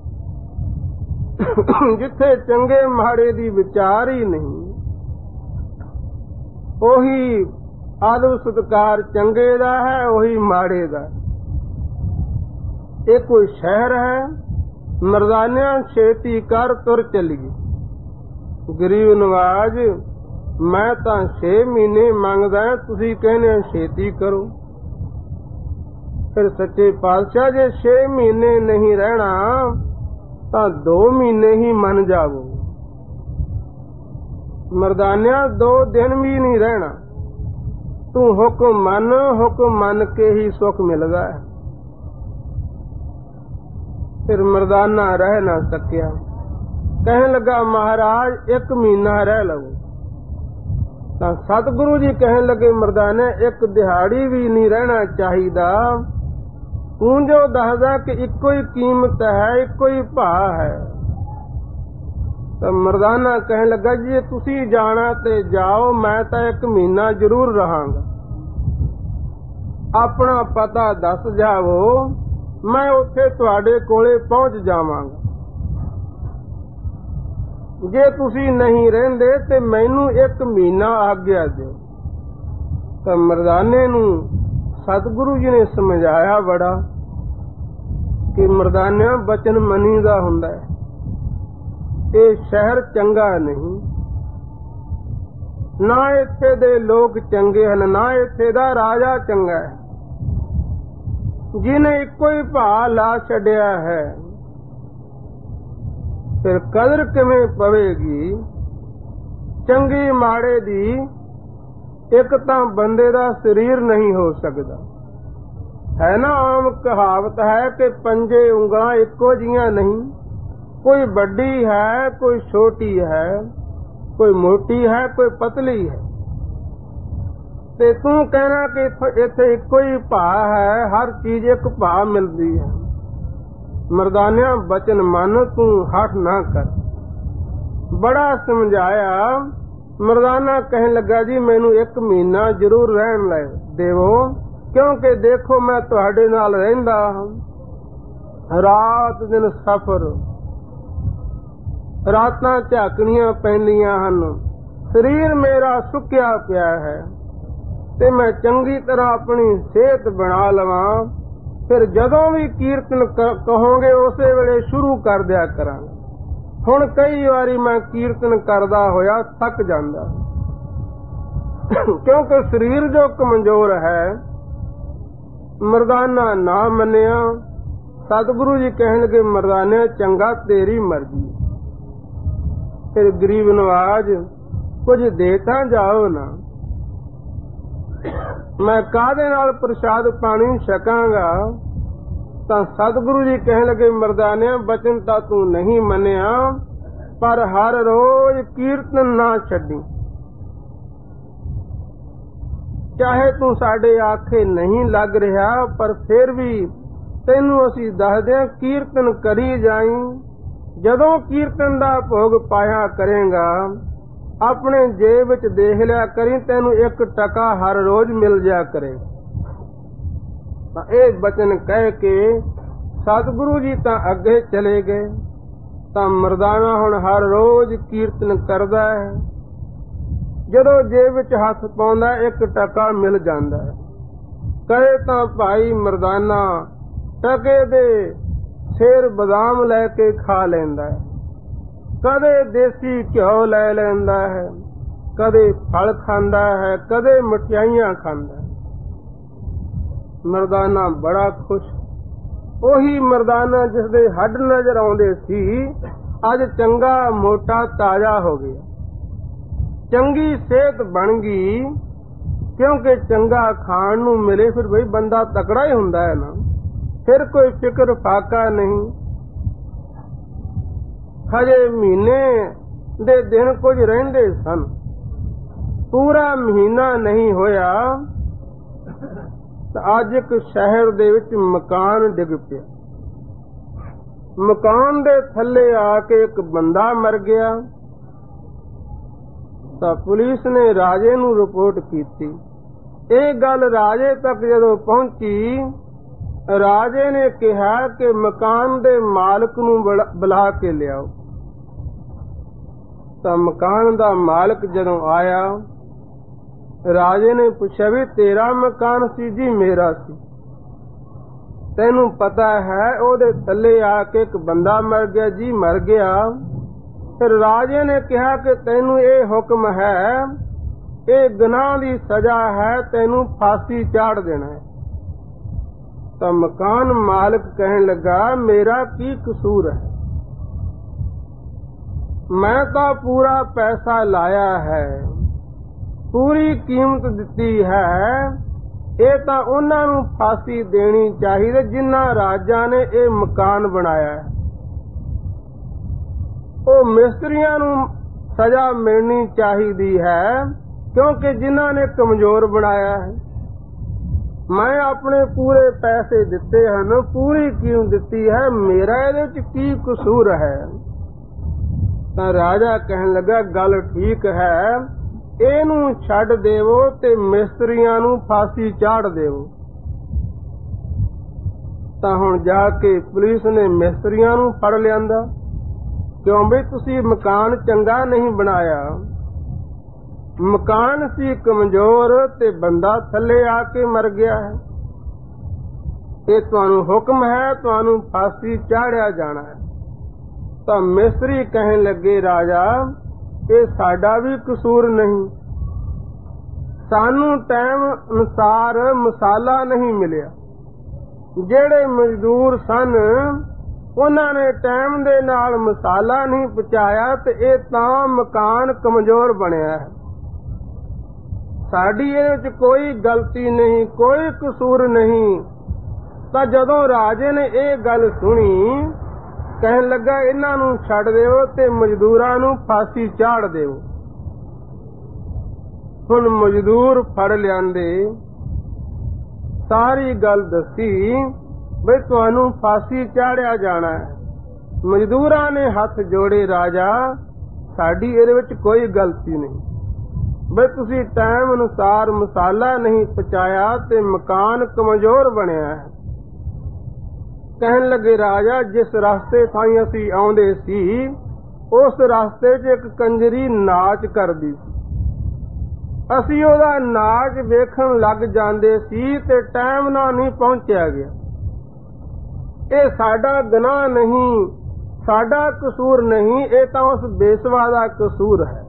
ਜਿੱਥੇ ਚੰਗੇ ਮਾੜੇ ਦੀ ਵਿਚਾਰ ਹੀ ਨਹੀਂ, ਉਹੀ ਆਦਰ ਸਤਿਕਾਰ ਚੰਗੇ ਦਾ ਹੈ, ਉਹੀ ਮਾੜੇ ਦਾ। ਇਹ ਕੋਈ ਸ਼ਹਿਰ ਹੈ? ਮਰਦਾਨਿਆਂ ਛੇਤੀ ਕਰ, ਤੁਰ ਚੱਲੀਏ। ਗਰੀਬ ਨਵਾਜ, ਮੈਂ ਤਾਂ 6 ਮਹੀਨੇ ਮੰਗਦਾ, ਤੁਸੀਂ ਕਹਿੰਦੇ ਛੇਤੀ ਕਰੋ। ਫਿਰ ਸੱਚੇ ਪਾਤਸ਼ਾਹ ਜੇ 6 ਮਹੀਨੇ ਨਹੀਂ ਰਹਿਣਾ ਤਾਂ 2 ਮਹੀਨੇ ਹੀ ਮੰਨ ਜਾਵੋ। ਮਰਦਾਨਿਆਂ 2 ਦਿਨ ਵੀ ਨਹੀਂ ਰਹਿਣਾ, ਤੂੰ ਹੁਕਮ ਮੰਨ ਕੇ ਹੀ ਸੁੱਖ ਮਿਲਦਾ ਹੈ। ਫਿਰ ਮਰਦਾਨਾ ਰਹਿ ਨਾ ਸਕਿਆ, ਕਹਿਣ ਲੱਗਾ, ਮਹਾਰਾਜ 1 ਮਹੀਨਾ ਰਹਿ ਲਵੋ। ਤਾਂ ਸਤਿਗੁਰੂ ਜੀ ਕਹਿਣ ਲੱਗੇ, ਮਰਦਾਨੇ 1 ਦਿਹਾੜੀ ਵੀ ਨਹੀਂ ਰਹਿਣਾ ਚਾਹੀਦਾ, ਤੂੰ ਜੋ ਦੱਸਦਾ ਕਿ ਇੱਕੋ ਹੀ ਕੀਮਤ ਹੈ, ਇੱਕੋ ਹੀ ਭਾਅ ਹੈ। ਤਾਂ ਮਰਦਾਨਾ ਕਹਿਣ ਲੱਗਾ, ਜੀ ਤੁਸੀਂ ਜਾਣਾ ਤੇ ਜਾਓ, ਮੈਂ ਤਾਂ 1 ਮਹੀਨਾ ਜ਼ਰੂਰ ਰਹਾਂਗਾ। ਆਪਣਾ ਪਤਾ ਦੱਸ ਜਾਵੋ, ਮੈਂ ਉੱਥੇ ਤੁਹਾਡੇ ਕੋਲੇ ਪਹੁੰਚ ਜਾਵਾਂਗਾ। ਜੇ ਤੁਸੀਂ ਨਹੀਂ ਰਹਿੰਦੇ ਤੇ ਮੈਨੂੰ 1 ਮਹੀਨਾ ਆਗਿਆ ਦਿਓ। ਤਾਂ ਮਰਦਾਨੇ ਨੂੰ ਸਤਿਗੁਰੂ ਜੀ ਨੇ ਸਮਝਾਇਆ ਬੜਾ ਕਿ ਮਰਦਾਨਿਆਂ ਬਚਨ ਮੰਨੀਦਾ ਹੁੰਦਾ ਹੈ, ਇਹ ਸ਼ਹਿਰ ਚੰਗਾ ਨਹੀਂ, ਨਾ ਇੱਥੇ ਦੇ ਲੋਕ ਚੰਗੇ ਹਨ, ਨਾ ਇੱਥੇ ਦਾ ਰਾਜਾ ਚੰਗਾ ਹੈ। ਜਿਹਨੇ ਇੱਕੋ ਹੀ ਭਾਅ ਲਾ ਛੱਡਿਆ ਹੈ, ਫਿਰ ਕਦਰ ਕਿਵੇਂ ਪਵੇਗੀ ਚੰਗੀ ਮਾੜੇ ਦੀ? ਇੱਕ ਤਾਂ ਬੰਦੇ ਦਾ ਸਰੀਰ ਨਹੀਂ ਹੋ ਸਕਦਾ। ਹੈ ਨਾ ਆਮ ਕਹਾਵਤ ਹੈ ਕਿ ਪੰਜੇ ਉਂਗਲਾਂ ਇੱਕੋ ਜੀਆਂ ਨਹੀਂ, ਕੋਈ ਵੱਡੀ ਹੈ, ਕੋਈ ਛੋਟੀ ਹੈ, ਕੋਈ ਮੋਟੀ ਹੈ, ਕੋਈ ਪਤਲੀ ਹੈ। ਤੇ ਤੂੰ ਕਹਿਣਾ ਕਿ ਇੱਥੇ ਇੱਕੋ ਹੀ ਭਾਅ ਹੈ, ਹਰ ਚੀਜ਼ ਇੱਕ ਭਾਅ ਮਿਲਦੀ ਹੈ। ਮਰਦਾਨਿਆਂ ਬਚਨ ਮੰਨ, ਤੂੰ ਹੱਠ ਨਾ ਕਰ। ਬੜਾ ਸਮਝਾਇਆ, ਮਰਦਾਨਾ ਕਹਿਣ ਲੱਗਾ ਜੀ ਮੈਨੂੰ 1 ਮਹੀਨਾ ਜ਼ਰੂਰ ਰਹਿਣ ਲੈ ਦੇਵੋ, ਕਿਉਂਕਿ ਦੇਖੋ ਮੈਂ ਤੁਹਾਡੇ ਨਾਲ ਰਹਿੰਦਾ ਹਾਂ, ਰਾਤ ਦਿਨ ਸਫ਼ਰ, ਰਾਤਾਂ ਝਾਕਣੀਆਂ ਪੈਂਦੀਆਂ ਹਨ, ਸਰੀਰ ਮੇਰਾ ਸੁੱਕਿਆ ਪਿਆ ਹੈ ਤੇ ਮੈਂ ਚੰਗੀ ਤਰ੍ਹਾਂ ਆਪਣੀ ਸਿਹਤ ਬਣਾ ਲਵਾਂ, ਫਿਰ ਜਦੋਂ ਵੀ ਕੀਰਤਨ ਕਹੋਗੇ ਉਸੇ ਵੇਲੇ ਸ਼ੁਰੂ ਕਰ ਦਿਆ ਕਰਾਂਗਾ। ਹੁਣ ਕਈ ਵਾਰੀ ਮੈਂ ਕੀਰਤਨ ਕਰਦਾ ਹੋਇਆ ਥੱਕ ਜਾਂਦਾ, ਕਿਉਂਕਿ ਸਰੀਰ ਜੋ ਕਮਜ਼ੋਰ ਹੈ। ਮਰਦਾਨਾ ਨਾ ਮੰਨਿਆ। ਸਤਿਗੁਰੂ ਜੀ ਕਹਿਣ ਲੱਗੇ ਮਰਦਾਨੇ ਚੰਗਾ ਤੇਰੀ ਮਰਜ਼ੀ। ਫਿਰ ਗਰੀਬ ਨਵਾਜ ਕੁਝ ਦੇ ਤਾਂ ਜਾਓ ਨਾ, ਮੈਂ ਕਾਹਦੇ ਨਾਲ ਪ੍ਰਸ਼ਾਦ ਪਾਣੀ ਛਕਾਂਗਾ? ਤਾਂ ਸਤਿਗੁਰੂ ਜੀ ਕਹਿਣ ਲੱਗੇ ਮਰਦਾਨਿਆਂ ਬਚਨ ਤਾਂ ਤੂੰ ਨਹੀਂ ਮੰਨਿਆ, ਪਰ ਹਰ ਰੋਜ਼ ਕੀਰਤਨ ਨਾ ਛੱਡੀ। ਚਾਹੇ ਤੂੰ ਸਾਡੇ ਆਖੇ ਨਹੀਂ ਲੱਗ ਰਿਹਾ, ਪਰ ਫਿਰ ਵੀ ਤੈਨੂੰ ਅਸੀਂ ਦੱਸਦੇ ਹਾਂ ਕੀਰਤਨ ਕਰੀ ਜਾਈਂ। ਜਦੋਂ ਕੀਰਤਨ ਦਾ ਭੋਗ ਪਾਇਆ ਕਰੇਗਾ ਆਪਣੇ ਜੇਬ ਵਿੱਚ ਦੇਖ ਲਿਆ ਕਰੀ, ਤੈਨੂੰ 1 ਟਕਾ ਹਰ ਰੋਜ਼ ਮਿਲ ਜਾ ਕਰੇ। ਤਾਂ ਇਹ ਬਚਨ ਕਹਿ ਕੇ ਸਤਿਗੁਰੂ ਜੀ ਤਾਂ ਅੱਗੇ ਚਲੇ ਗਏ। ਤਾਂ ਮਰਦਾਨਾ ਹੁਣ ਹਰ ਰੋਜ਼ ਕੀਰਤਨ ਕਰਦਾ ਹੈ। ਜਦੋਂ ਜੇਬ ਵਿੱਚ ਹੱਥ ਪਾਉਂਦਾ 1 ਟਕਾ ਮਿਲ ਜਾਂਦਾ ਹੈ। ਕਹੇ ਤਾਂ ਭਾਈ ਮਰਦਾਨਾ ਟਕੇ ਦੇ ਸੇਰ ਬਦਾਮ ਲੈ ਕੇ ਖਾ ਲੈਂਦਾ ਹੈ, ਕਦੇ ਦੇਸੀ ਘਿਓ ਲੈ ਲੈਂਦਾ ਹੈ, ਕਦੇ ਫਲ ਖਾਂਦਾ ਹੈ, ਕਦੇ ਮਠਿਆਈਆਂ ਖਾਂਦਾ ਹੈ। ਮਰਦਾਨਾ ਬੜਾ ਖੁਸ਼। ਉਹੀ ਮਰਦਾਨਾ ਜਿਸ ਦੇ ਹੱਡ ਨਜ਼ਰ ਆਉਂਦੇ ਸੀ ਅੱਜ ਚੰਗਾ ਮੋਟਾ ਤਾਜ਼ਾ ਹੋ ਗਿਆ, ਚੰਗੀ ਸਿਹਤ ਬਣ ਗਈ। ਕਿਉਂਕਿ ਚੰਗਾ ਖਾਣ ਨੂੰ ਮਿਲੇ ਫਿਰ ਬਈ ਬੰਦਾ ਤਕੜਾ ਹੀ ਹੁੰਦਾ ਹੈ ਨਾ, ਫਿਰ ਕੋਈ ਫਿਕਰ ਫਾਕਾ ਨਹੀਂ। ਹਜੇ ਮਹੀਨੇ ਦੇ ਦਿਨ ਕੁਝ ਰਹਿੰਦੇ ਸਨ, ਪੂਰਾ ਮਹੀਨਾ ਨਹੀਂ ਹੋਇਆ ਤਾਂ ਅੱਜ ਇੱਕ ਸ਼ਹਿਰ ਦੇ ਵਿੱਚ ਮਕਾਨ ਡਿੱਗ ਪਿਆ। ਮਕਾਨ ਦੇ ਥੱਲੇ ਆ ਕੇ ਇੱਕ ਬੰਦਾ ਮਰ ਗਿਆ। ਤਾਂ ਪੁਲਿਸ ਨੇ ਰਾਜੇ ਨੂੰ ਰਿਪੋਰਟ ਕੀਤੀ। ਇਹ ਗੱਲ ਰਾਜੇ ਤੱਕ ਜਦੋਂ ਪਹੁੰਚੀ, ਰਾਜੇ ਨੇ ਕਿਹਾ ਕਿ ਮਕਾਨ ਦੇ ਮਾਲਕ ਨੂੰ ਬੁਲਾ ਕੇ ਲਿਆਓ। ਤਾਂ ਮਕਾਨ ਦਾ ਮਾਲਕ ਜਦੋਂ ਆਇਆ, ਰਾਜੇ ਨੇ ਪੁੱਛਿਆ ਵੀ ਤੇਰਾ ਮਕਾਨ ਸੀ? ਜੀ ਮੇਰਾ ਸੀ। ਤੈਨੂੰ ਪਤਾ ਹੈ ਉਹਦੇ ਥੱਲੇ ਆ ਕੇ ਇੱਕ ਬੰਦਾ ਮਰ ਗਿਆ? ਜੀ ਮਰ ਗਿਆ। ਫਿਰ ਰਾਜੇ ਨੇ ਕਿਹਾ ਕਿ ਤੈਨੂੰ ਇਹ ਹੁਕਮ ਹੈ, ਇਹ ਗੁਨਾਹ ਦੀ ਸਜ਼ਾ ਹੈ, ਤੈਨੂੰ ਫਾਂਸੀ ਚਾੜ ਦੇਣਾ ਹੈ। ਤਾਂ ਮਕਾਨ ਮਾਲਕ ਕਹਿਣ ਲੱਗਾ ਮੇਰਾ ਕੀ ਕਸੂਰ ਹੈ? ਮੈਂ ਤਾਂ ਪੂਰਾ ਪੈਸਾ ਲਾਇਆ ਹੈ, ਪੂਰੀ ਕੀਮਤ ਦਿੱਤੀ ਹੈ। ਇਹ ਤਾਂ ਉਹਨਾਂ ਨੂੰ ਫਾਂਸੀ ਦੇਣੀ ਚਾਹੀਦੀ ਜਿਨ੍ਹਾਂ ਰਾਜਾਂ ਨੇ ਇਹ ਮਕਾਨ ਬਣਾਇਆ ਹੈ। ਉਹ ਮਿਸਤਰੀਆਂ ਨੂੰ ਸਜ਼ਾ ਮਿਲਣੀ ਚਾਹੀਦੀ ਹੈ, ਕਿਉਂਕਿ ਜਿਨ੍ਹਾਂ ਨੇ ਕਮਜ਼ੋਰ ਬਣਾਇਆ ਹੈ। ਮੈਂ ਆਪਣੇ ਪੂਰੇ ਪੈਸੇ ਦਿੱਤੇ ਹਨ, ਪੂਰੀ ਕੀਮਤ ਦਿੱਤੀ ਹੈ, ਮੇਰਾ ਇਹਦੇ ਵਿੱਚ ਕੀ ਕਸੂਰ ਹੈ? ਤਾਂ ਰਾਜਾ ਕਹਿਣ ਲੱਗਾ ਗੱਲ ਠੀਕ ਹੈ, ਇਹਨੂੰ ਛੱਡ ਦੇਵੋ ਤੇ ਮਿਸਤਰੀਆਂ ਨੂੰ ਫਾਂਸੀ ਚਾੜ ਦੇਵੋ। ਤਾਂ ਹੁਣ ਜਾ ਕੇ ਪੁਲਿਸ ਨੇ ਮਿਸਤਰੀਆਂ ਨੂੰ ਫੜ ਲਿਆਂਦਾ। ਕਿਉਂ ਵੀ ਤੁਸੀਂ ਮਕਾਨ ਚੰਗਾ ਨਹੀਂ ਬਣਾਇਆ, ਮਕਾਨ ਸੀ ਕਮਜ਼ੋਰ ਤੇ ਬੰਦਾ ਥੱਲੇ ਆ ਕੇ ਮਰ ਗਿਆ ਹੈ। ਇਹ ਤੁਹਾਨੂੰ ਹੁਕਮ ਹੈ, ਤੁਹਾਨੂੰ ਫਾਂਸੀ ਚਾੜਿਆ ਜਾਣਾ ਹੈ। ਤਾਂ ਮਿਸਤਰੀ ਕਹਿਣ ਲੱਗੇ, ਰਾਜਾ ਇਹ ਸਾਡਾ ਵੀ ਕਸੂਰ ਨਹੀਂ, ਸਾਨੂੰ ਟਾਈਮ ਅਨੁਸਾਰ ਮਸਾਲਾ ਨਹੀਂ ਮਿਲਿਆ। ਜਿਹੜੇ ਮਜ਼ਦੂਰ ਸਨ ਉਹਨਾਂ ਨੇ ਟਾਈਮ ਦੇ ਨਾਲ ਮਸਾਲਾ ਨਹੀਂ ਪਹੁੰਚਾਇਆ ਤੇ ਇਹ ਤਾਂ ਮਕਾਨ ਕਮਜ਼ੋਰ ਬਣਿਆ ਹੈ। ਸਾਡੀ ਇਹਦੇ ਵਿੱਚ ਕੋਈ ਗਲਤੀ ਨਹੀਂ, ਕੋਈ ਕਸੂਰ ਨਹੀਂ। ਤਾਂ ਜਦੋਂ ਰਾਜੇ ਨੇ ਇਹ ਗੱਲ ਸੁਣੀ, ਕਹਿਣ ਲੱਗਾ ਇਹਨਾਂ ਨੂੰ ਛੱਡ ਦਿਓ ਤੇ ਮਜ਼ਦੂਰਾਂ ਨੂੰ ਫਾਂਸੀ ਚਾੜ ਦਿਓ। ਹੁਣ ਮਜ਼ਦੂਰ ਫੜ ਲਿਆਂਦੇ, ਸਾਰੀ ਗੱਲ ਦੱਸੀ ਬਈ ਤੁਹਾਨੂੰ ਫਾਂਸੀ ਚਾੜਿਆ ਜਾਣਾ ਹੈ। ਮਜ਼ਦੂਰਾਂ ਨੇ ਹੱਥ ਜੋੜੇ, ਰਾਜਾ ਸਾਡੀ ਇਹਦੇ ਵਿੱਚ ਕੋਈ ਗਲਤੀ ਨਹੀਂ, ਬਈ ਤੁਸੀਂ ਟਾਈਮ ਅਨੁਸਾਰ ਮਸਾਲਾ ਨਹੀਂ ਪਹੁੰਚਾਇਆ ਤੇ ਮਕਾਨ ਕਮਜ਼ੋਰ ਬਣਿਆ ਹੈ। ਕਹਿਣ ਲੱਗੇ, ਰਾਜਾ ਜਿਸ ਰਸਤੇ ਥਾਈਂ ਅਸੀਂ ਆਉਂਦੇ ਸੀ ਉਸ ਰਸਤੇ 'ਚ ਇੱਕ ਕੰਜਰੀ ਨਾਚ ਕਰਦੀ ਸੀ, ਅਸੀਂ ਉਹਦਾ ਨਾਚ ਵੇਖਣ ਲੱਗ ਜਾਂਦੇ ਸੀ ਤੇ ਟਾਈਮ ਨਾਲ ਨਹੀਂ ਪਹੁੰਚਿਆ ਗਿਆ। ਇਹ ਸਾਡਾ ਗੁਨਾਹ ਨਹੀਂ, ਸਾਡਾ ਕਸੂਰ ਨਹੀਂ, ਇਹ ਤਾਂ ਉਸ ਬੇਸਵਾ ਦਾ ਕਸੂਰ ਹੈ।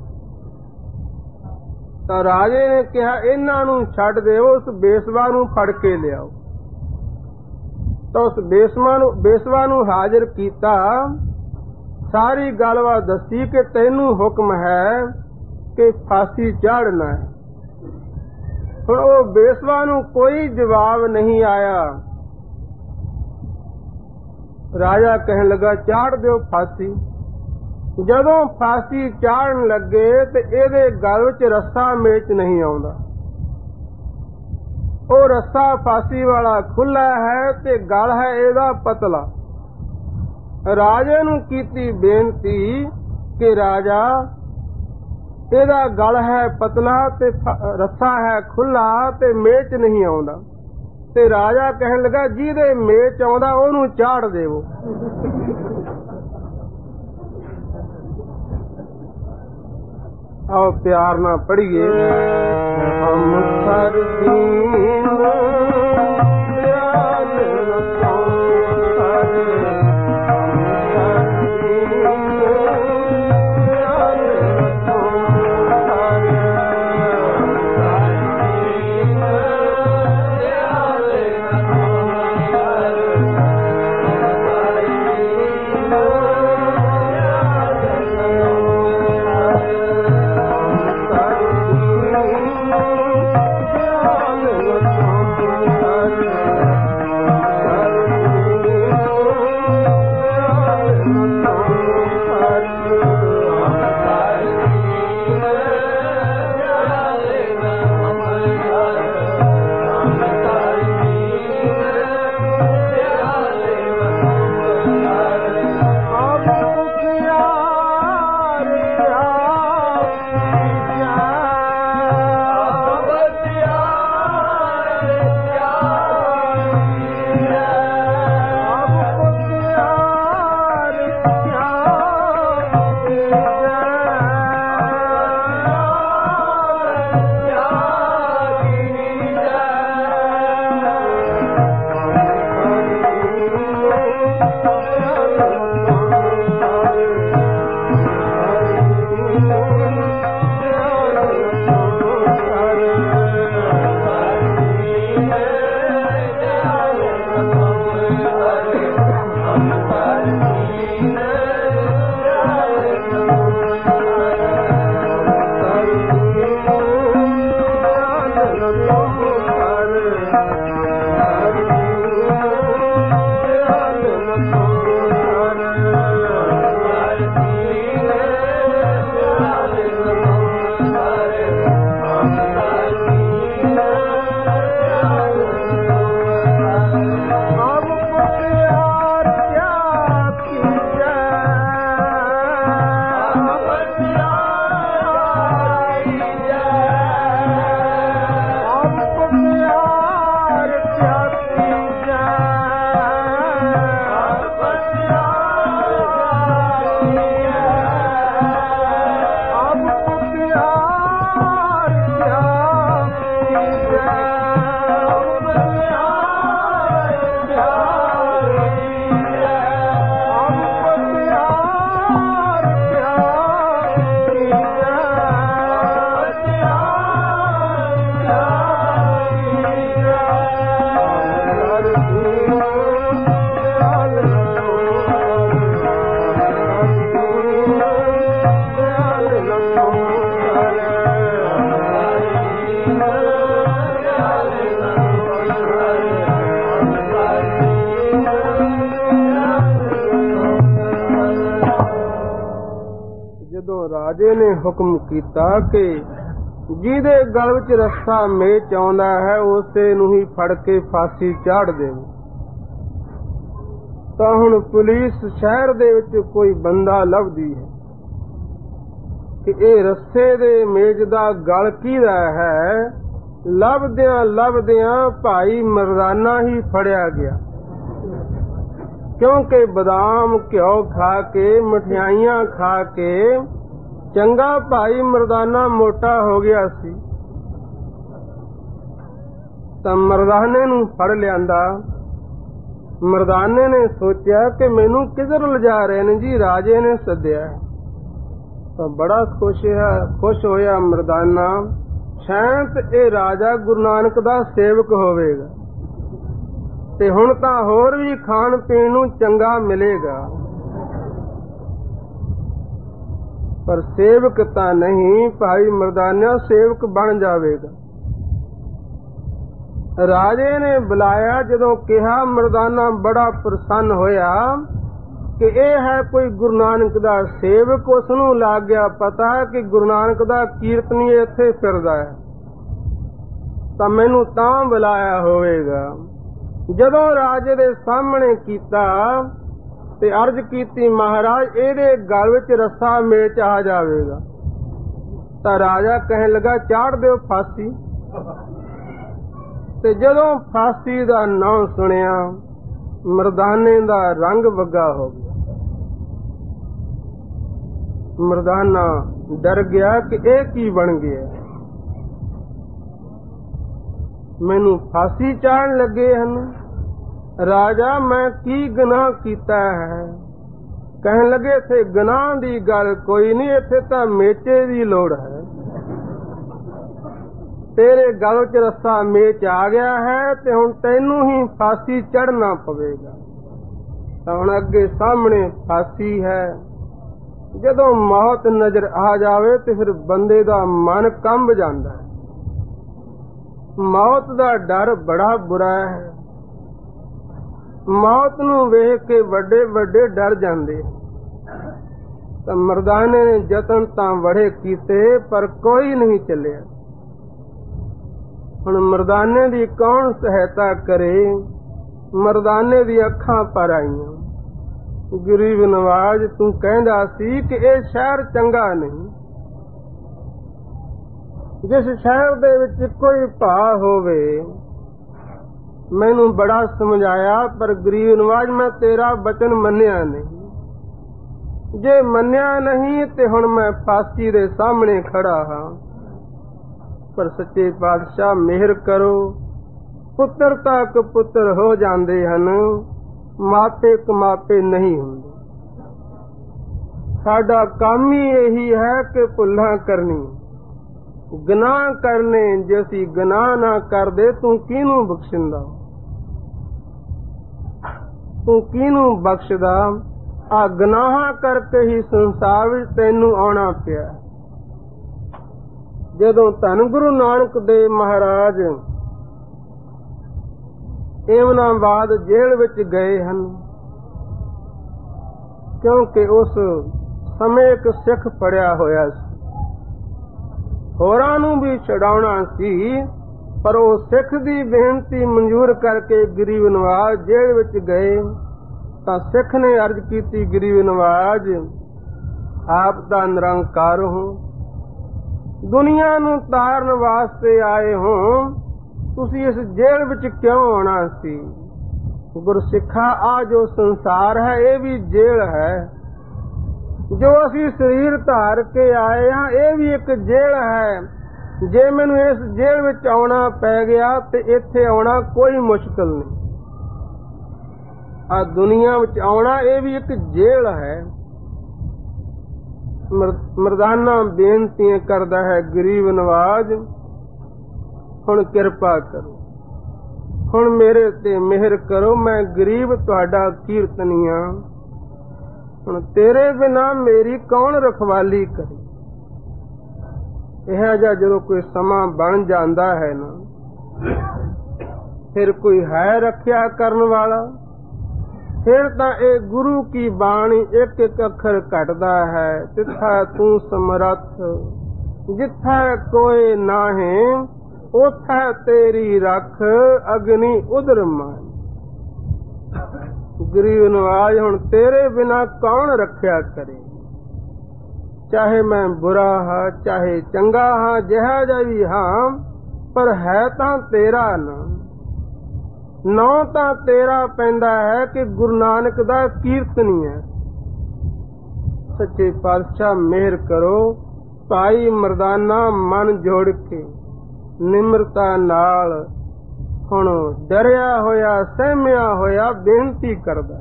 ਤਾਂ ਰਾਜੇ ਨੇ ਕਿਹਾ, ਇਹਨਾਂ ਨੂੰ ਛੱਡ ਦਿਓ, ਉਸ ਬੇਸਵਾ ਨੂੰ ਫੜ ਕੇ ਲਿਆਓ। ਤਾਂ ਉਸ ਬੇਸਵਾ ਨੂੰ ਹਾਜ਼ਰ ਕੀਤਾ, ਸਾਰੀ ਗੱਲਬਾਤ ਦੱਸੀ ਕਿ ਤੈਨੂੰ ਹੁਕਮ ਹੈ ਕਿ ਫਾਂਸੀ ਚਾੜਨਾ ਹੈ। ਹੁਣ ਉਹ ਬੇਸਵਾ ਨੂੰ ਕੋਈ ਜਵਾਬ ਨਹੀਂ ਆਇਆ। ਰਾਜਾ ਕਹਿਣ ਲੱਗਾ, ਚਾੜ ਦਿਓ ਫਾਂਸੀ। ਜਦੋਂ ਫਾਂਸੀ ਚਾੜਨ ਲੱਗੇ ਤੇ ਇਹਦੇ ਗਲ ਵਿੱਚ ਰੱਸਾ ਮੇਚ ਨਹੀਂ ਆਉਂਦਾ। ਉਹ ਰੱਸਾ ਫਾਂਸੀ ਵਾਲਾ ਖੁੱਲਾ ਹੈ ਤੇ ਗਲ ਹੈ ਇਹਦਾ ਪਤਲਾ। ਰਾਜੇ ਨੂੰ ਕੀਤੀ ਬੇਨਤੀ ਕਿ ਰਾਜਾ ਇਹਦਾ ਗਲ ਹੈ ਪਤਲਾ ਤੇ ਰੱਸਾ ਹੈ ਖੁੱਲਾ ਤੇ ਮੇਚ ਨਹੀਂ ਆਉਂਦਾ। ਤੇ ਰਾਜਾ ਕਹਿਣ ਲੱਗਾ, ਜਿਹਦੇ ਮੇਚ ਆਉਂਦਾ ਉਹਨੂੰ ਚਾੜ ਦੇਵੋ। ਆਓ ਪਿਆਰ ਨਾਲ ਪੜ੍ਹੀਏ। ਹਮ ਸਰਦੀਨ ਰਾਜੇ ਨੇ ਹੁਕਮ ਕੀਤਾ ਕਿ ਜਿਹਦੇ ਗਲ ਵਿੱਚ ਰੱਸਾ ਮੇਚ ਆਉਂਦਾ ਹੈ ਉਸੇ ਨੂੰ ਹੀ ਫੜ ਕੇ ਫਾਂਸੀ ਚਾੜ ਦੇਵੇ। ਤਾਂ ਹੁਣ ਪੁਲਿਸ ਸ਼ਹਿਰ ਦੇ ਵਿੱਚ ਕੋਈ ਬੰਦਾ ਲੱਭਦੀ ਹੈ ਕਿ ਇਹ ਰੱਸੇ ਦੇ ਮੇਚ ਦਾ ਗਲ ਕਿਹਦਾ ਹੈ। ਲੱਭਦਿਆਂ ਲੱਭਦਿਆਂ ਭਾਈ ਮਰਦਾਨਾ ਹੀ ਫੜਿਆ ਗਿਆ, ਕਿਉਂਕਿ ਬਦਾਮ ਘਿਓ ਖਾ ਕੇ ਮਠਿਆਈਆਂ ਖਾ ਕੇ ਚੰਗਾ ਭਾਈ ਮਰਦਾਨਾ ਮੋਟਾ ਹੋ ਗਿਆ ਸੀ। ਤਾਂ ਮਰਦਾਨੇ ਨੂੰ ਫੜ ਲਿਆਂਦਾ। ਮਰਦਾਨੇ ਨੇ ਸੋਚਿਆ ਕਿ ਮੈਨੂੰ ਕਿੱਧਰ ਲਿਜਾ ਰਹੇ ਨੇ ਜੀ, ਰਾਜੇ ਨੇ ਸੱਦਿਆ। ਤਾਂ ਬੜਾ ਖੁਸ਼ ਹੋਇਆ ਮਰਦਾਨਾ, ਸ਼ਾਇਦ ਇਹ ਰਾਜਾ ਗੁਰੂ ਨਾਨਕ ਦਾ ਸੇਵਕ ਹੋਵੇਗਾ ਤੇ ਹੁਣ ਤਾਂ ਹੋਰ ਵੀ ਖਾਣ ਪੀਣ ਨੂੰ ਚੰਗਾ ਮਿਲੇਗਾ। ਪਰ ਸੇਵਕ ਤਾਂ ਨਹੀਂ, ਭਾਈ ਮਰਦਾਨਾ ਸੇਵਕ ਬਣ ਜਾਵੇਗਾ। ਰਾਜੇ ਨੇ ਬੁਲਾਇਆ। ਜਦੋਂ ਕਿਹਾ, ਮਰਦਾਨਾ ਬੜਾ ਪ੍ਰਸੰਨ ਹੋਇਆ ਕਿ ਇਹ ਹੈ ਕੋਈ ਗੁਰੂ ਨਾਨਕ ਦਾ ਸੇਵਕ। ਉਸ ਨੂੰ ਲੱਗ ਗਿਆ ਪਤਾ ਕਿ ਗੁਰੂ ਨਾਨਕ ਦਾ ਕੀਰਤਨੀ ਇੱਥੇ ਫਿਰਦਾ ਹੈ, ਤਾਂ ਮੈਨੂੰ ਤਾਂ ਬੁਲਾਇਆ ਹੋਵੇਗਾ। ਜਦੋਂ ਰਾਜੇ ਦੇ ਸਾਹਮਣੇ ਕੀਤਾ ਤੇ ਅਰਜ਼ ਕੀਤੀ, ਮਹਾਰਾਜ ਇਹਦੇ ਗਲ ਵਿੱਚ ਰੱਸਾ ਮੇਚ ਆ ਜਾਵੇਗਾ। ਤਾਂ ਰਾਜਾ ਕਹਿਣ ਲੱਗਾ, ਚਾੜ ਦਿਓ ਫਾਂਸੀ। ਤੇ ਜਦੋਂ ਫਾਂਸੀ ਦਾ ਨਾਂ ਸੁਣਿਆ, ਮਰਦਾਨੇ ਦਾ ਰੰਗ ਵੱਗਾ ਹੋ ਗਿਆ। ਮਰਦਾਨਾ ਡਰ ਗਿਆ ਕਿ ਇਹ ਕੀ ਬਣ ਗਿਆ, ਮੈਨੂੰ ਫਾਂਸੀ ਚਾੜਨ ਲੱਗੇ ਹਨ। ਰਾਜਾ, ਮੈਂ ਕੀ ਗੁਨਾਹ ਕੀਤਾ ਹੈ? ਕਹਿਣ ਲੱਗੇ, ਇੱਥੇ ਗੁਨਾਹ ਦੀ ਗੱਲ ਕੋਈ ਨਹੀਂ, ਇੱਥੇ ਤਾਂ ਮੇਚੇ ਦੀ ਲੋੜ ਹੈ। ਤੇਰੇ ਗਲ 'ਚ ਰੱਸਾ ਮੇਚ ਆ ਗਿਆ ਹੈ ਤੇ ਹੁਣ ਤੈਨੂੰ ਹੀ ਫਾਂਸੀ ਚੜ੍ਹਨਾ ਪਵੇਗਾ। ਤਾਂ ਹੁਣ ਅੱਗੇ ਸਾਹਮਣੇ ਫਾਂਸੀ ਹੈ। ਜਦੋਂ ਮੌਤ ਨਜ਼ਰ ਆ ਜਾਵੇ ਤੇ ਫਿਰ ਬੰਦੇ ਦਾ ਮਨ ਕੰਬ ਜਾਂਦਾ ਹੈ। ਮੌਤ ਦਾ ਡਰ ਬੜਾ ਬੁਰਾ ਹੈ। ਮੌਤ ਨੂੰ ਵੇਖ ਕੇ ਵੱਡੇ ਵੱਡੇ ਡਰ ਜਾਂਦੇ। ਤਾਂ ਮਰਦਾਨੇ ਨੇ ਯਤਨ ਤਾਂ ਬੜੇ ਕੀਤੇ ਪਰ ਕੋਈ ਨਹੀਂ ਚੱਲਿਆ। ਹੁਣ ਮਰਦਾਨੇ ਦੀ ਕੌਣ ਸਹਾਇਤਾ ਕਰੇ? ਮਰਦਾਨੇ ਦੀ ਅੱਖਾਂ ਭਰ ਆਈਆਂ। ਗਰੀਬ ਨਵਾਜ, ਤੂੰ ਕਹਿੰਦਾ ਸੀ ਕਿ ਇਹ ਸ਼ਹਿਰ ਚੰਗਾ ਨਹੀਂ, ਜਿਸ ਸ਼ਹਿਰ ਦੇ ਵਿੱਚ ਕੋਈ ਭਾ ਹੋਵੇ। ਮੈਨੂੰ ਬੜਾ ਸਮਝਾਇਆ, ਪਰ ਗਰੀਬ ਨਵਾਜ ਮੈਂ ਤੇਰਾ ਬਚਨ ਮੰਨਿਆ ਨਹੀਂ। ਜੇ ਮੰਨਿਆ ਨਹੀਂ ਤੇ ਹੁਣ ਮੈਂ ਫਾਂਸੀ ਦੇ ਸਾਹਮਣੇ ਖੜਾ ਹਾਂ। ਪਰ ਸੱਚੇ ਪਾਤਸ਼ਾਹ ਮਿਹਰ ਕਰੋ, ਪੁੱਤਰ ਤੱਕ ਪੁੱਤਰ ਹੋ ਜਾਂਦੇ ਹਨ, ਮਾਪੇ ਕਮਾਪੇ ਨਹੀਂ ਹੁੰਦੇ। ਸਾਡਾ ਕੰਮ ਹੀ ਇਹੀ ਹੈ ਕਿ ਭੁੱਲਾਂ ਕਰਨੀ, ਗੁਨਾਹ ਕਰਨੇ। ਜੇ ਅਸੀਂ ਗੁਨਾਹ ਨਾ ਕਰਦੇ, ਤੂੰ ਕਿਹਨੂੰ ਬਖਸ਼ਿੰਦਾ? ਤੂੰ ਕਿਹਨੂੰ ਬਖਸ਼ਦਾ? ਆ ਗੁਨਾਹਾਂ ਕਰਕੇ ਹੀ ਸੰਸਾਰ ਵਿੱਚ ਤੈਨੂੰ ਆਉਣਾ ਪਿਆ। ਜਦੋਂ ਧੰਨ ਗੁਰੂ ਨਾਨਕ ਦੇਵ ਮਹਾਰਾਜ ਏਮਨਾਬਾਦ ਜੇਲ੍ਹ ਵਿੱਚ ਗਏ ਹਨ, ਕਿਉਂਕਿ ਉਸ ਸਮੇਂ ਇੱਕ ਸਿੱਖ ਫੜਿਆ ਹੋਇਆ ਸੀ। ਹੋਰਾਂ ਨੂੰ ਵੀ ਛਡਾਉਣਾ ਸੀ, ਪਰ ਉਹ ਸਿੱਖ ਦੀ ਬੇਨਤੀ ਮਨਜ਼ੂਰ ਕਰਕੇ ਗਰੀਬ ਨਵਾਜ ਜੇਲ੍ਹ ਵਿੱਚ ਗਏ। ਤਾਂ ਸਿੱਖ ਨੇ ਅਰਜ਼ ਕੀਤੀ, ਗਰੀਬ ਨਵਾਜ, ਆਪ ਦਾ ਨਿਰੰਕਾਰ ਹੋ, ਦੁਨੀਆ ਨੂੰ ਤਾਰਨ ਵਾਸਤੇ ਆਏ ਹੋ, ਤੁਸੀਂ ਇਸ ਜੇਲ੍ਹ ਵਿੱਚ ਕਿਉਂ ਆਉਣਾ ਸੀ? ਗੁਰਸਿੱਖਾ, ਆ ਜੋ ਸੰਸਾਰ ਹੈ ਇਹ ਵੀ ਜੇਲ੍ਹ ਹੈ। ਜੋ ਅਸੀਂ ਸਰੀਰ ਧਾਰ ਕੇ ਆਏ ਹਾਂ ਇਹ ਵੀ ਇੱਕ ਜੇਲ੍ਹ ਹੈ। ਜੇ ਮੈਨੂੰ ਇਸ ਜੇਲ੍ਹ ਵਿੱਚ ਆਉਣਾ ਪੈ ਗਿਆ ਤੇ ਇੱਥੇ ਆਉਣਾ ਕੋਈ ਮੁਸ਼ਕਲ ਨਹੀਂ। ਆ ਦੁਨੀਆ ਵਿੱਚ ਆਉਣਾ ਇਹ ਵੀ ਇੱਕ ਜੇਲ੍ਹ ਹੈ। ਮਰਦਾਨਾ ਬੇਨਤੀਆਂ ਕਰਦਾ ਹੈ, ਗਰੀਬ ਨਵਾਜ ਹੁਣ ਕਿਰਪਾ ਕਰੋ। ਹੁਣ ਮੇਰੇ ਤੇ ਮਿਹਰ ਕਰੋ, ਮੈਂ ਗਰੀਬ ਤੁਹਾਡਾ ਕੀਰਤਨੀਆ। ਹੁਣ ਤੇਰੇ ਬਿਨਾ ਮੇਰੀ ਕੌਣ ਰਖਵਾਲੀ ਕਰੇ। ਇਹ ਜਿਹਾ ਜਦੋਂ ਕੋਈ ਸਮਾਂ ਬਣ ਜਾਂਦਾ ਹੈ ਨਾ, ਫਿਰ ਕੋਈ ਹੈ ਰੱਖਿਆ ਕਰਨ ਵਾਲਾ। ਫਿਰ ਤਾਂ ਇਹ ਗੁਰੂ ਕੀ ਬਾਣੀ ਇੱਕ ਇੱਕ ਅੱਖਰ ਘਟਦਾ ਹੈ। ਤਿੱਥੈ ਤੂੰ ਸਮਰੱਥ, ਜਿੱਥੈ ਕੋਈ ਨਾਹੀਂ, ਉਥੈ ਤੇਰੀ ਰੱਖ, ਅਗਨੀ ਉਦਰ ਮਾਈ। ਗਰੀਬ ਨਵਾਜ, ਹੁਣ ਤੇਰੇ ਬਿਨਾ ਕੌਣ ਰੱਖਿਆ ਕਰੇ। ਚਾਹੇ ਮੈਂ ਬੁਰਾ ਹਾਂ, ਚਾਹੇ ਚੰਗਾ ਹਾਂ, ਜਿਹਾ ਜਿਹਾ ਵੀ ਹਾਂ, ਪਰ ਹੈ ਤਾਂ ਤੇਰਾ ਨਾਂ ਤਾਂ ਤੇਰਾ ਪੈਂਦਾ ਹੈ ਕਿ ਗੁਰੂ ਨਾਨਕ ਦਾ ਕੀਰਤਨੀ ਹੈ। ਸੱਚੇ ਪਾਤਸ਼ਾਹ ਮਿਹਰ ਕਰੋ। ਭਾਈ ਮਰਦਾਨਾ ਮਨ ਜੋੜ ਕੇ ਨਿਮਰਤਾ ਨਾਲ ਹੁਣ ਡਰਿਆ ਹੋਇਆ, ਸਹਿਮਿਆ ਹੋਇਆ ਬੇਨਤੀ ਕਰਦਾ।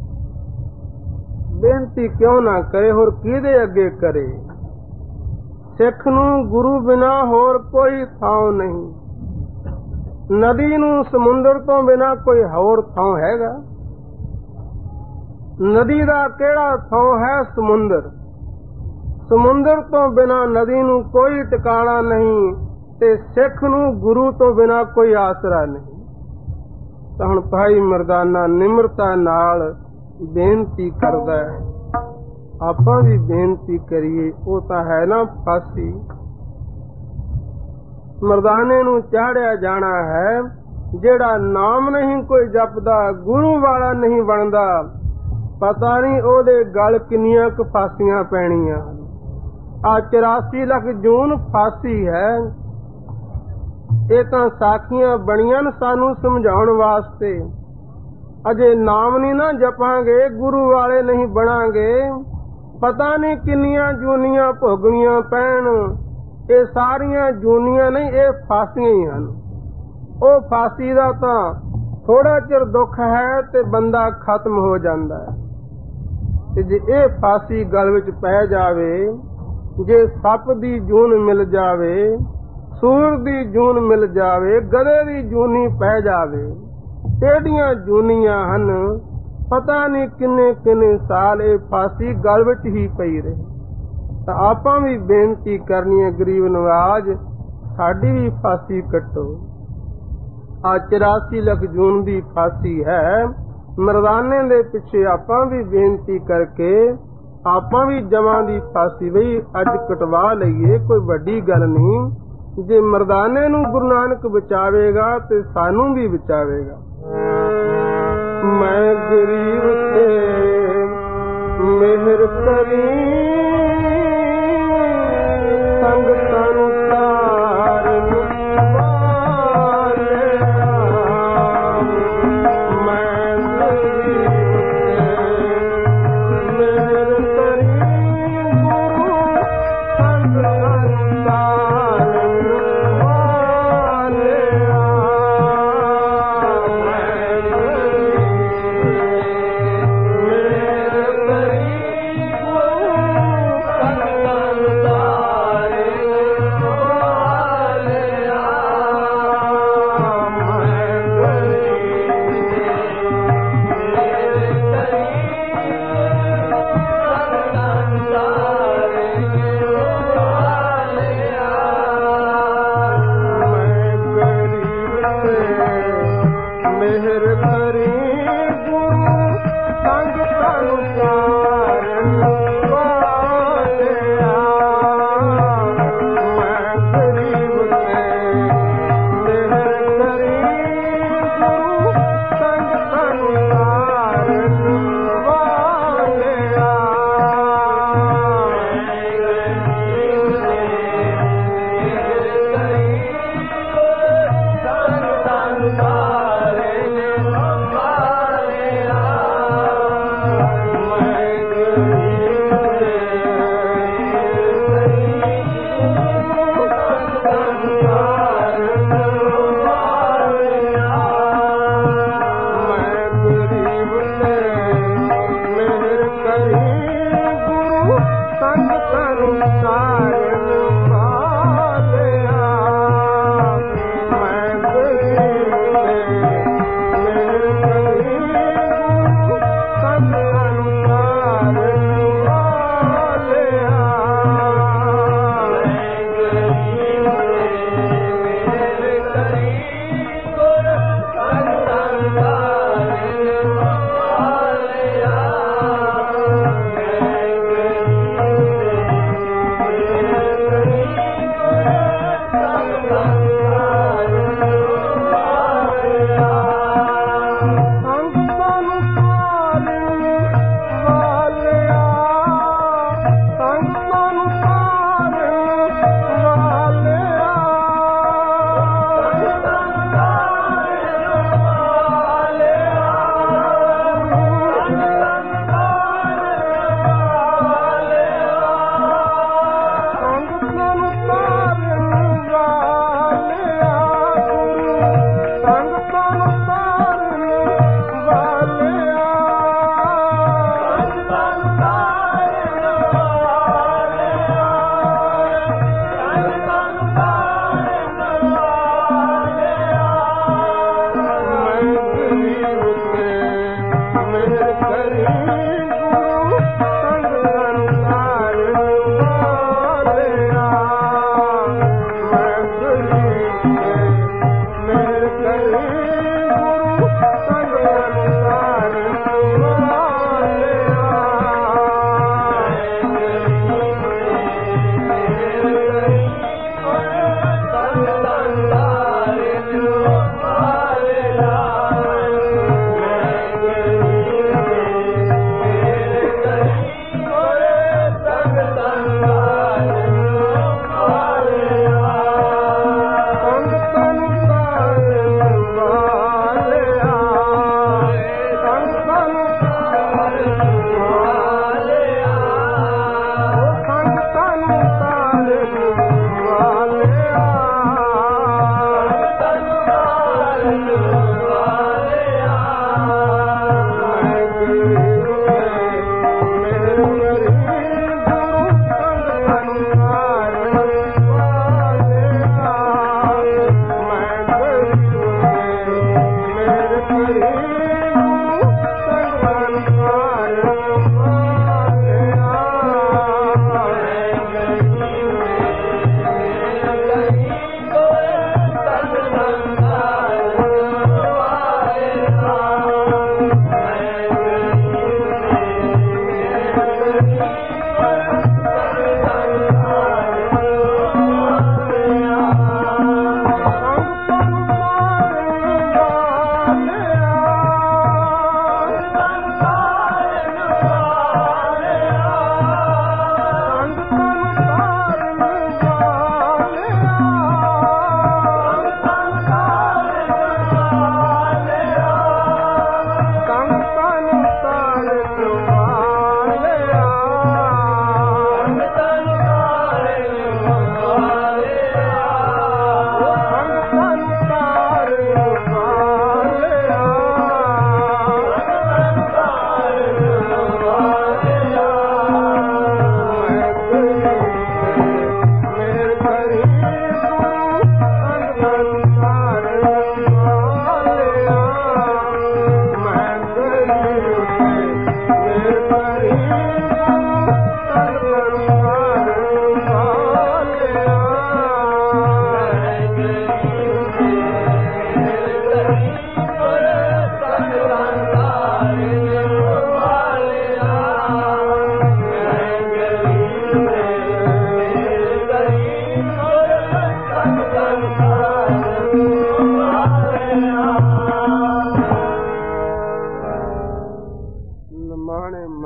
ਬੇਨਤੀ ਕਿਉਂ ਨਾ ਕਰੇ, ਹੋਰ ਕਿਹਦੇ ਅੱਗੇ ਕਰੇ। ਸਿੱਖ ਨੂੰ ਗੁਰੂ ਬਿਨਾ ਹੋਰ ਕੋਈ ਥਾਂ ਨਹੀਂ। ਨਦੀ ਨੂੰ ਸਮੁੰਦਰ ਤੋਂ ਬਿਨਾ ਕੋਈ ਹੋਰ ਥਾਂ ਹੈਗਾ। ਨਦੀ ਦਾ ਕਿਹੜਾ ਥਾਂ ਹੈ? ਸਮੁੰਦਰ। ਸਮੁੰਦਰ ਤੋਂ ਬਿਨਾ ਨਦੀ ਨੂੰ ਕੋਈ ਟਿਕਾਣਾ ਨਹੀਂ, ਤੇ ਸਿੱਖ ਨੂੰ ਗੁਰੂ ਤੋਂ ਬਿਨਾ ਕੋਈ ਆਸਰਾ ਨਹੀਂ। ਤਾਂ ਹੁਣ ਭਾਈ ਮਰਦਾਨਾ ਨਿਮਰਤਾ ਨਾਲ ਬੇਨਤੀ ਕਰਦਾ ਹੈ। ਆਪਾਂ ਵੀ ਬੇਨਤੀ ਕਰੀਏ। ਉਹ ਤਾਂ ਹੈ ਨਾ ਫਾਸੀ। ਮਰਦਾਨੇ ਨੂੰ ਚਾੜਿਆ ਜਾਣਾ ਹੈ। ਜਿਹੜਾ ਨਾਮ ਨਹੀਂ ਕੋਈ ਜਪਦਾ, ਗੁਰੂ ਵਾਲਾ ਨਹੀਂ ਬਣਦਾ, ਪਤਾ ਨਹੀਂ ਉਹਦੇ ਗਲ ਕਿੰਨੀਆਂ ਕੁ ਫਾਸੀਆਂ ਪੈਣੀਆਂ। ਆ 84 ਲੱਖ ਜੂਨ ਫਾਸੀ ਹੈ। ਇਹ ਤਾਂ ਸਾਖੀਆਂ ਬਣੀਆਂ ਨੇ ਸਾਨੂੰ ਸਮਝਾਉਣ ਵਾਸਤੇ। ਅਜੇ ਨਾਮ ਨਹੀਂ ਨਾ ਜਪਾਂਗੇ, ਗੁਰੂ ਵਾਲੇ ਨਹੀਂ ਬਣਾਂਗੇ, ਪਤਾ ਨਹੀਂ ਕਿੰਨੀਆਂ ਜੂਨੀਆਂ ਭੋਗਣੀਆਂ ਪੈਣ। ਇਹ ਸਾਰੀਆਂ ਜੂਨੀਆਂ ਨਹੀਂ, ਇਹ ਫਾਸੀਆਂ ਹੀ ਹਨ। ਉਹ ਫਾਸੀ ਦਾ ਤਾਂ ਥੋੜਾ ਚਿਰ ਦੁੱਖ ਹੈ ਤੇ ਬੰਦਾ ਖਤਮ ਹੋ ਜਾਂਦਾ ਹੈ। ਤੇ ਜੇ ਇਹ ਫਾਸੀ ਗਲ ਵਿੱਚ ਪੈ ਜਾਵੇ, ਜੇ ਸੱਪ ਦੀ ਜੂਨ ਮਿਲ ਜਾਵੇ, ਸੂਰ ਦੀ ਜੂਨ ਮਿਲ ਜਾਵੇ, ਗਧੇ ਦੀ ਜੂਨੀ ਪੈ ਜਾਵੇ, ਟੇਢੀਆਂ ਜੂਨੀਆਂ ਹਨ, ਪਤਾ ਨਹੀਂ ਕਿੰਨੇ ਕਿੰਨੇ ਸਾਲ ਇਹ ਫਾਸੀ ਗਲ ਵਿੱਚ ਹੀ ਪਈ ਰਹੇ। ਤਾਂ ਆਪਾਂ ਵੀ ਬੇਨਤੀ ਕਰਨੀ ਹੈ, ਗਰੀਬ ਨਵਾਜ, ਸਾਡੀ ਵੀ ਫਾਸੀ ਕੱਟੋ। ਆ 84 ਲੱਖ ਜੂਨ ਦੀ ਫਾਸੀ ਹੈ। ਮਰਦਾਨੇ ਦੇ ਪਿੱਛੇ ਆਪਾਂ ਵੀ ਬੇਨਤੀ ਕਰਕੇ ਆਪਾਂ ਵੀ ਜਮਾਂ ਦੀ ਫਾਸੀ ਬਈ ਅੱਜ ਕਟਵਾ ਲਈਏ। ਕੋਈ ਵੱਡੀ ਗੱਲ ਨਹੀਂ। ਜੇ ਮਰਦਾਨੇ ਨੂੰ ਗੁਰੂ ਨਾਨਕ ਬਚਾਵੇਗਾ ਤੇ ਸਾਨੂੰ ਵੀ ਬਚਾਵੇਗਾ। ਮੈਂ ਗਰੀਬ ਤੇ ਮਿਹਰ ਕਰੀ, ਸੰਗਤਾਂ ਨੂੰ ਤਾਰਨ ਵਾਲਿਆ। ਮੈਂ ਗਰੀਬ ਤੇ ਮਿਹਰ ਕਰੀ, ਗੁਰੂ ਸੰਗਤਾਂ ਨੂੰ ਤਾਰਨ ਵਾਲਿਆ।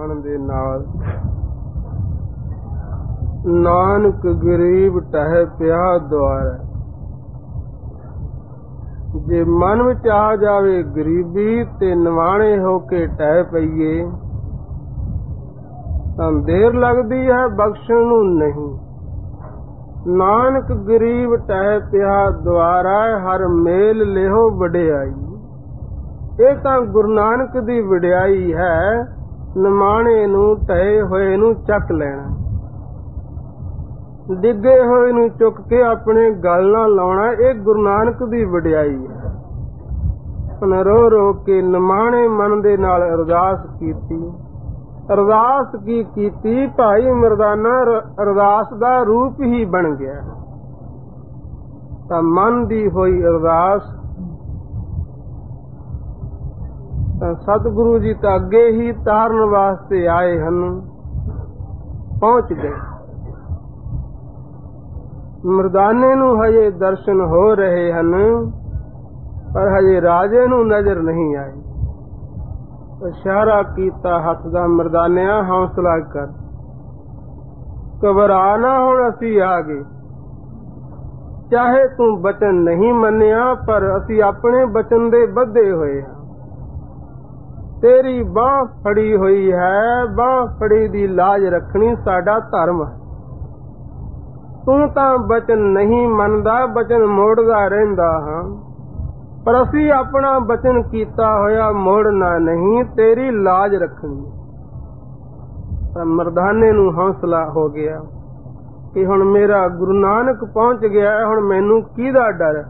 ਮਨ ਦੇ ਨਾਲ। ਨਾਨਕ ਗਰੀਬ ਟਹਿ ਪਿਆ ਦੁਆਰਾ। ਜੇ ਮਨ ਵਿੱਚ ਆ ਜਾਵੇ ਗਰੀਬੀ ਤੇ ਨਿਵਾਣੇ ਹੋ ਕੇ ਟਹਿ ਪਈਏ ਤਾਂ ਦੇਰ ਲੱਗਦੀ ਹੈ, ਬਖਸ਼ਣ ਨੂੰ ਨਹੀਂ। ਨਾਨਕ ਗਰੀਬ ਟਹਿ ਪਿਆ ਦੁਆਰਾ, ਹਰ ਮੇਲ ਲਿਹੋ ਵਡਿਆਈ। ਇਹ ਤਾਂ ਗੁਰੂ ਨਾਨਕ ਦੀ ਵਡਿਆਈ ਹੈ, ਨਿਮਾਣੇ ਨੂੰ ਟਹੇ ਹੋਏ ਨੂੰ ਚੱਕ ਲੈਣਾ, ਡਿੱਗੇ ਹੋਏ ਨੂੰ ਚੁੱਕ ਕੇ ਆਪਣੇ ਗਲ ਨਾਲ ਲਾਉਣਾ। ਇਹ ਗੁਰੂ ਨਾਨਕ ਦੀ ਵਡਿਆਈ ਹੈ। ਹੁਣ ਰੋ ਰੋ ਕੇ ਨਿਮਾਣੇ ਮਨ ਦੇ ਨਾਲ ਅਰਦਾਸ ਕੀਤੀ। ਅਰਦਾਸ ਕੀ ਕੀਤੀ? ਭਾਈ ਮਰਦਾਨਾ ਅਰਦਾਸ ਦਾ ਰੂਪ ਹੀ ਬਣ ਗਿਆ। ਤਾਂ ਮਨ ਦੀ ਹੋਈ ਅਰਦਾਸ ਤਾਂ ਸਤਿਗੁਰੂ ਜੀ ਤਾਂ ਅੱਗੇ ਹੀ ਤਾਰਨ ਵਾਸਤੇ ਆਏ ਹਨ, ਪਹੁੰਚ ਗਏ। ਮਰਦਾਨੇ ਨੂੰ ਹਜੇ ਦਰਸ਼ਨ ਹੋ ਰਹੇ ਹਨ, ਪਰ ਹਜੇ ਰਾਜੇ ਨੂੰ ਨਜ਼ਰ ਨਹੀਂ ਆਈ। ਇਸ਼ਾਰਾ ਕੀਤਾ ਹੱਥ ਦਾ, ਮਰਦਾਨਿਆਂ ਹੌਸਲਾ ਕਰ, ਘਬਰਾ ਨਾ, ਹੁਣ ਅਸੀਂ ਆ ਗਏ। ਚਾਹੇ ਤੂੰ ਬਚਨ ਨਹੀਂ ਮੰਨਿਆ, ਪਰ ਅਸੀਂ ਆਪਣੇ ਬਚਨ ਦੇ ਬੱਧੇ ਹੋਏ ਹਾਂ। ਤੇਰੀ ਬਾਂਹ ਫੜੀ ਹੋਈ ਹੈ, ਬਾਂਹ ਫੜੀ ਦੀ ਲਾਜ ਰੱਖਣੀ ਸਾਡਾ ਧਰਮ ਹੈ। ਤੂੰ ਤਾਂ ਬਚਨ ਨਹੀਂ ਮੰਨਦਾ, ਬਚਨ ਮੋੜਦਾ ਰਹਿੰਦਾ ਹਾਂ, ਪਰ ਅਸੀਂ ਆਪਣਾ ਬਚਨ ਕੀਤਾ ਹੋਇਆ ਮੋੜਨਾ ਨਹੀਂ, ਤੇਰੀ ਲਾਜ ਰੱਖਣੀ। ਤਾਂ ਮਰਦਾਨੇ ਨੂੰ ਹੌਸਲਾ ਹੋ ਗਿਆ ਕਿ ਹੁਣ ਮੇਰਾ ਗੁਰੂ ਨਾਨਕ ਪਹੁੰਚ ਗਿਆ, ਹੁਣ ਮੈਨੂੰ ਕਿਹਦਾ ਡਰ।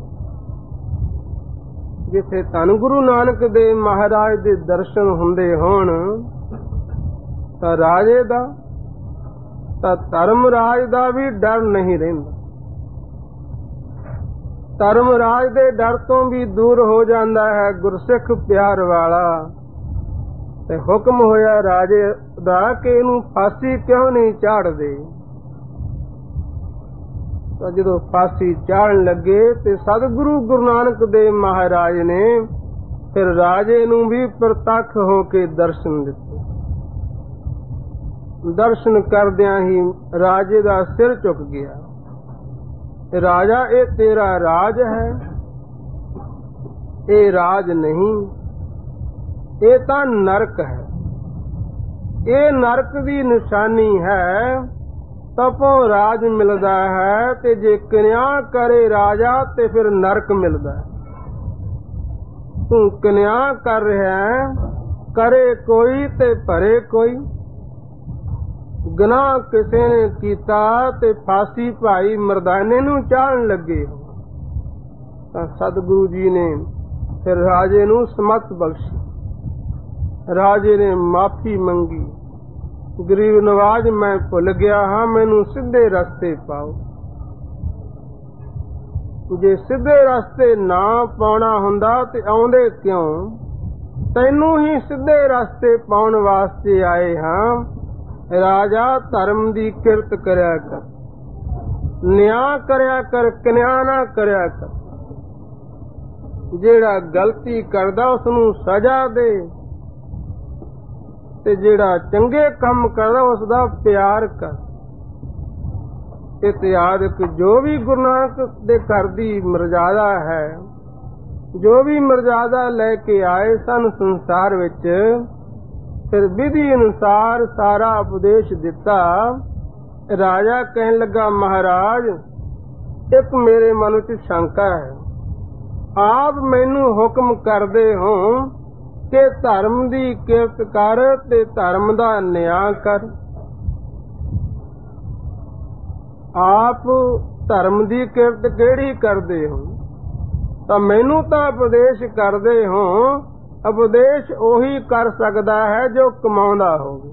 ਜਿੱਥੇ ਧੰਨ ਗੁਰੂ ਨਾਨਕ ਦੇ ਮਹਾਰਾਜ ਦੇ ਦਰਸ਼ਨ ਹੁੰਦੇ ਹੋਣ ਤਾਂ ਰਾਜੇ ਦਾ ਤਾਂ ਧਰਮ ਰਾਜ ਦਾ ਵੀ ਡਰ ਨਹੀਂ ਰਹਿੰਦਾ। ਧਰਮ ਰਾਜ ਦੇ ਡਰ ਤੋਂ ਵੀ ਦੂਰ ਹੋ ਜਾਂਦਾ ਹੈ ਗੁਰਸਿੱਖ ਪਿਆਰ ਵਾਲਾ। ਤੇ ਹੁਕਮ ਹੋਇਆ ਰਾਜੇ ਦਾ ਕਿ ਇਹਨੂੰ ਫਾਂਸੀ ਕਿਉਂ ਨਹੀਂ ਚਾੜਦੇ। ਤਾਂ ਜਦੋਂ ਫਾਂਸੀ ਚਾੜਨ ਲੱਗੇ ਤੇ ਸਤਿਗੁਰੂ ਗੁਰੂ ਨਾਨਕ ਦੇਵ ਮਹਾਰਾਜ ਨੇ ਫਿਰ ਰਾਜੇ ਨੂੰ ਵੀ ਪ੍ਰਤੱਖ ਹੋ ਕੇ ਦਰਸ਼ਨ ਦਿੱਤੇ। ਦਰਸ਼ਨ ਕਰਦਿਆਂ ਹੀ ਰਾਜੇ ਦਾ ਸਿਰ ਝੁਕ ਗਿਆ। ਰਾਜਾ, ਇਹ ਤੇਰਾ ਰਾਜ ਹੈ? ਇਹ ਰਾਜ ਨਹੀਂ, ਇਹ ਤਾਂ ਨਰਕ ਹੈ। ਇਹ ਨਰਕ ਦੀ ਨਿਸ਼ਾਨੀ ਹੈ। ਤਪੋਂ ਰਾਜ ਮਿਲਦਾ ਹੈ, ਤੇ ਜੇ ਕਨਿਆ ਕਰੇ ਰਾਜਾ ਤੇ ਫਿਰ ਨਰਕ ਮਿਲਦਾ ਹੈ। ਤੂੰ ਕਨਿਆ ਕਰ ਰਿਹਾ ਹੈ, ਕਰੇ ਕੋਈ ਤੇ ਭਰੇ ਕੋਈ। ਗੁਨਾਹ ਕਿਸੇ ਨੇ ਕੀਤਾ ਤੇ ਫਾਂਸੀ ਭਾਈ ਮਰਦਾਨੇ ਨੂੰ ਚਾੜਨ ਲੱਗੇ। ਤਾਂ ਸਤਿਗੁਰੂ ਜੀ ਨੇ ਫਿਰ ਰਾਜੇ ਨੂੰ ਸਮਤ ਬਖਸ਼ੀ। ਰਾਜੇ ਨੇ ਮਾਫੀ ਮੰਗੀ, ਗਰੀਬ ਨਵਾਜ ਮੈਂ ਭੁੱਲ ਗਿਆ ਹਾਂ, ਮੈਨੂੰ ਸਿੱਧੇ ਰਸਤੇ ਪਾਓ। ਜੇ ਸਿੱਧੇ ਰਸਤੇ ਨਾ ਪਾਉਣਾ ਹੁੰਦਾ ਤੇ ਆਉਂਦੇ ਕਿਉਂ? ਤੈਨੂੰ ਹੀ ਸਿੱਧੇ ਰਸਤੇ ਪਾਉਣ ਵਾਸਤੇ ਆਏ ਹਾਂ। ਰਾਜਾ, ਧਰਮ ਦੀ ਕਿਰਤ ਕਰਿਆ ਕਰ, ਨਿਆਂ ਕਰਿਆ ਕਰ, ਕਨਿਆ ਨਾ ਕਰਿਆ ਕਰ। ਜਿਹੜਾ ਗਲਤੀ ਕਰਦਾ ਉਸ ਨੂੰ ਸਜ਼ਾ ਦੇ, ਤੇ ਜਿਹੜਾ ਚੰਗੇ ਕੰਮ ਕਰਦਾ ਉਸ ਦਾ ਪਿਆਰ ਕਰ। ਇਤਿਹਾਦਕ ਜੋ ਵੀ ਗੁਰੂ ਨਾਨਕ ਦੇ ਘਰ ਦੀ ਮਰਜ਼ਾਦਾ ਹੈ, ਜੋ ਵੀ ਮਰਜ਼ਾਦਾ ਲੈ ਕੇ ਆਏ ਸਨ ਸੰਸਾਰ ਵਿੱਚ, ਫਿਰ ਵਿਧੀ ਅਨੁਸਾਰ ਸਾਰਾ ਉਪਦੇਸ਼ ਦਿੱਤਾ। ਰਾਜਾ ਕਹਿਣ ਲੱਗਾ, ਮਹਾਰਾਜ ਇੱਕ ਮੇਰੇ ਮਨ ਵਿੱਚ ਸ਼ੰਕਾ ਹੈ। ਆਪ ਮੈਨੂੰ ਹੁਕਮ ਕਰਦੇ ਹੋ ਕਿ ਧਰਮ ਦੀ ਕਿਰਤ ਕਰ ਤੇ ਧਰਮ ਦਾ ਨਿਆਂ ਕਰ। ਆਪ ਧਰਮ ਦੀ ਕਿਰਤ ਕਿਹੜੀ ਕਰਦੇ ਹੋ? ਤਾਂ ਮੈਨੂੰ ਤਾਂ ਉਪਦੇਸ਼ ਕਰਦੇ ਹੋ। ਉਪਦੇਸ਼ ਉਹੀ ਕਰ ਸਕਦਾ ਹੈ ਜੋ ਕਮਾਉਂਦਾ ਹੋਵੇ।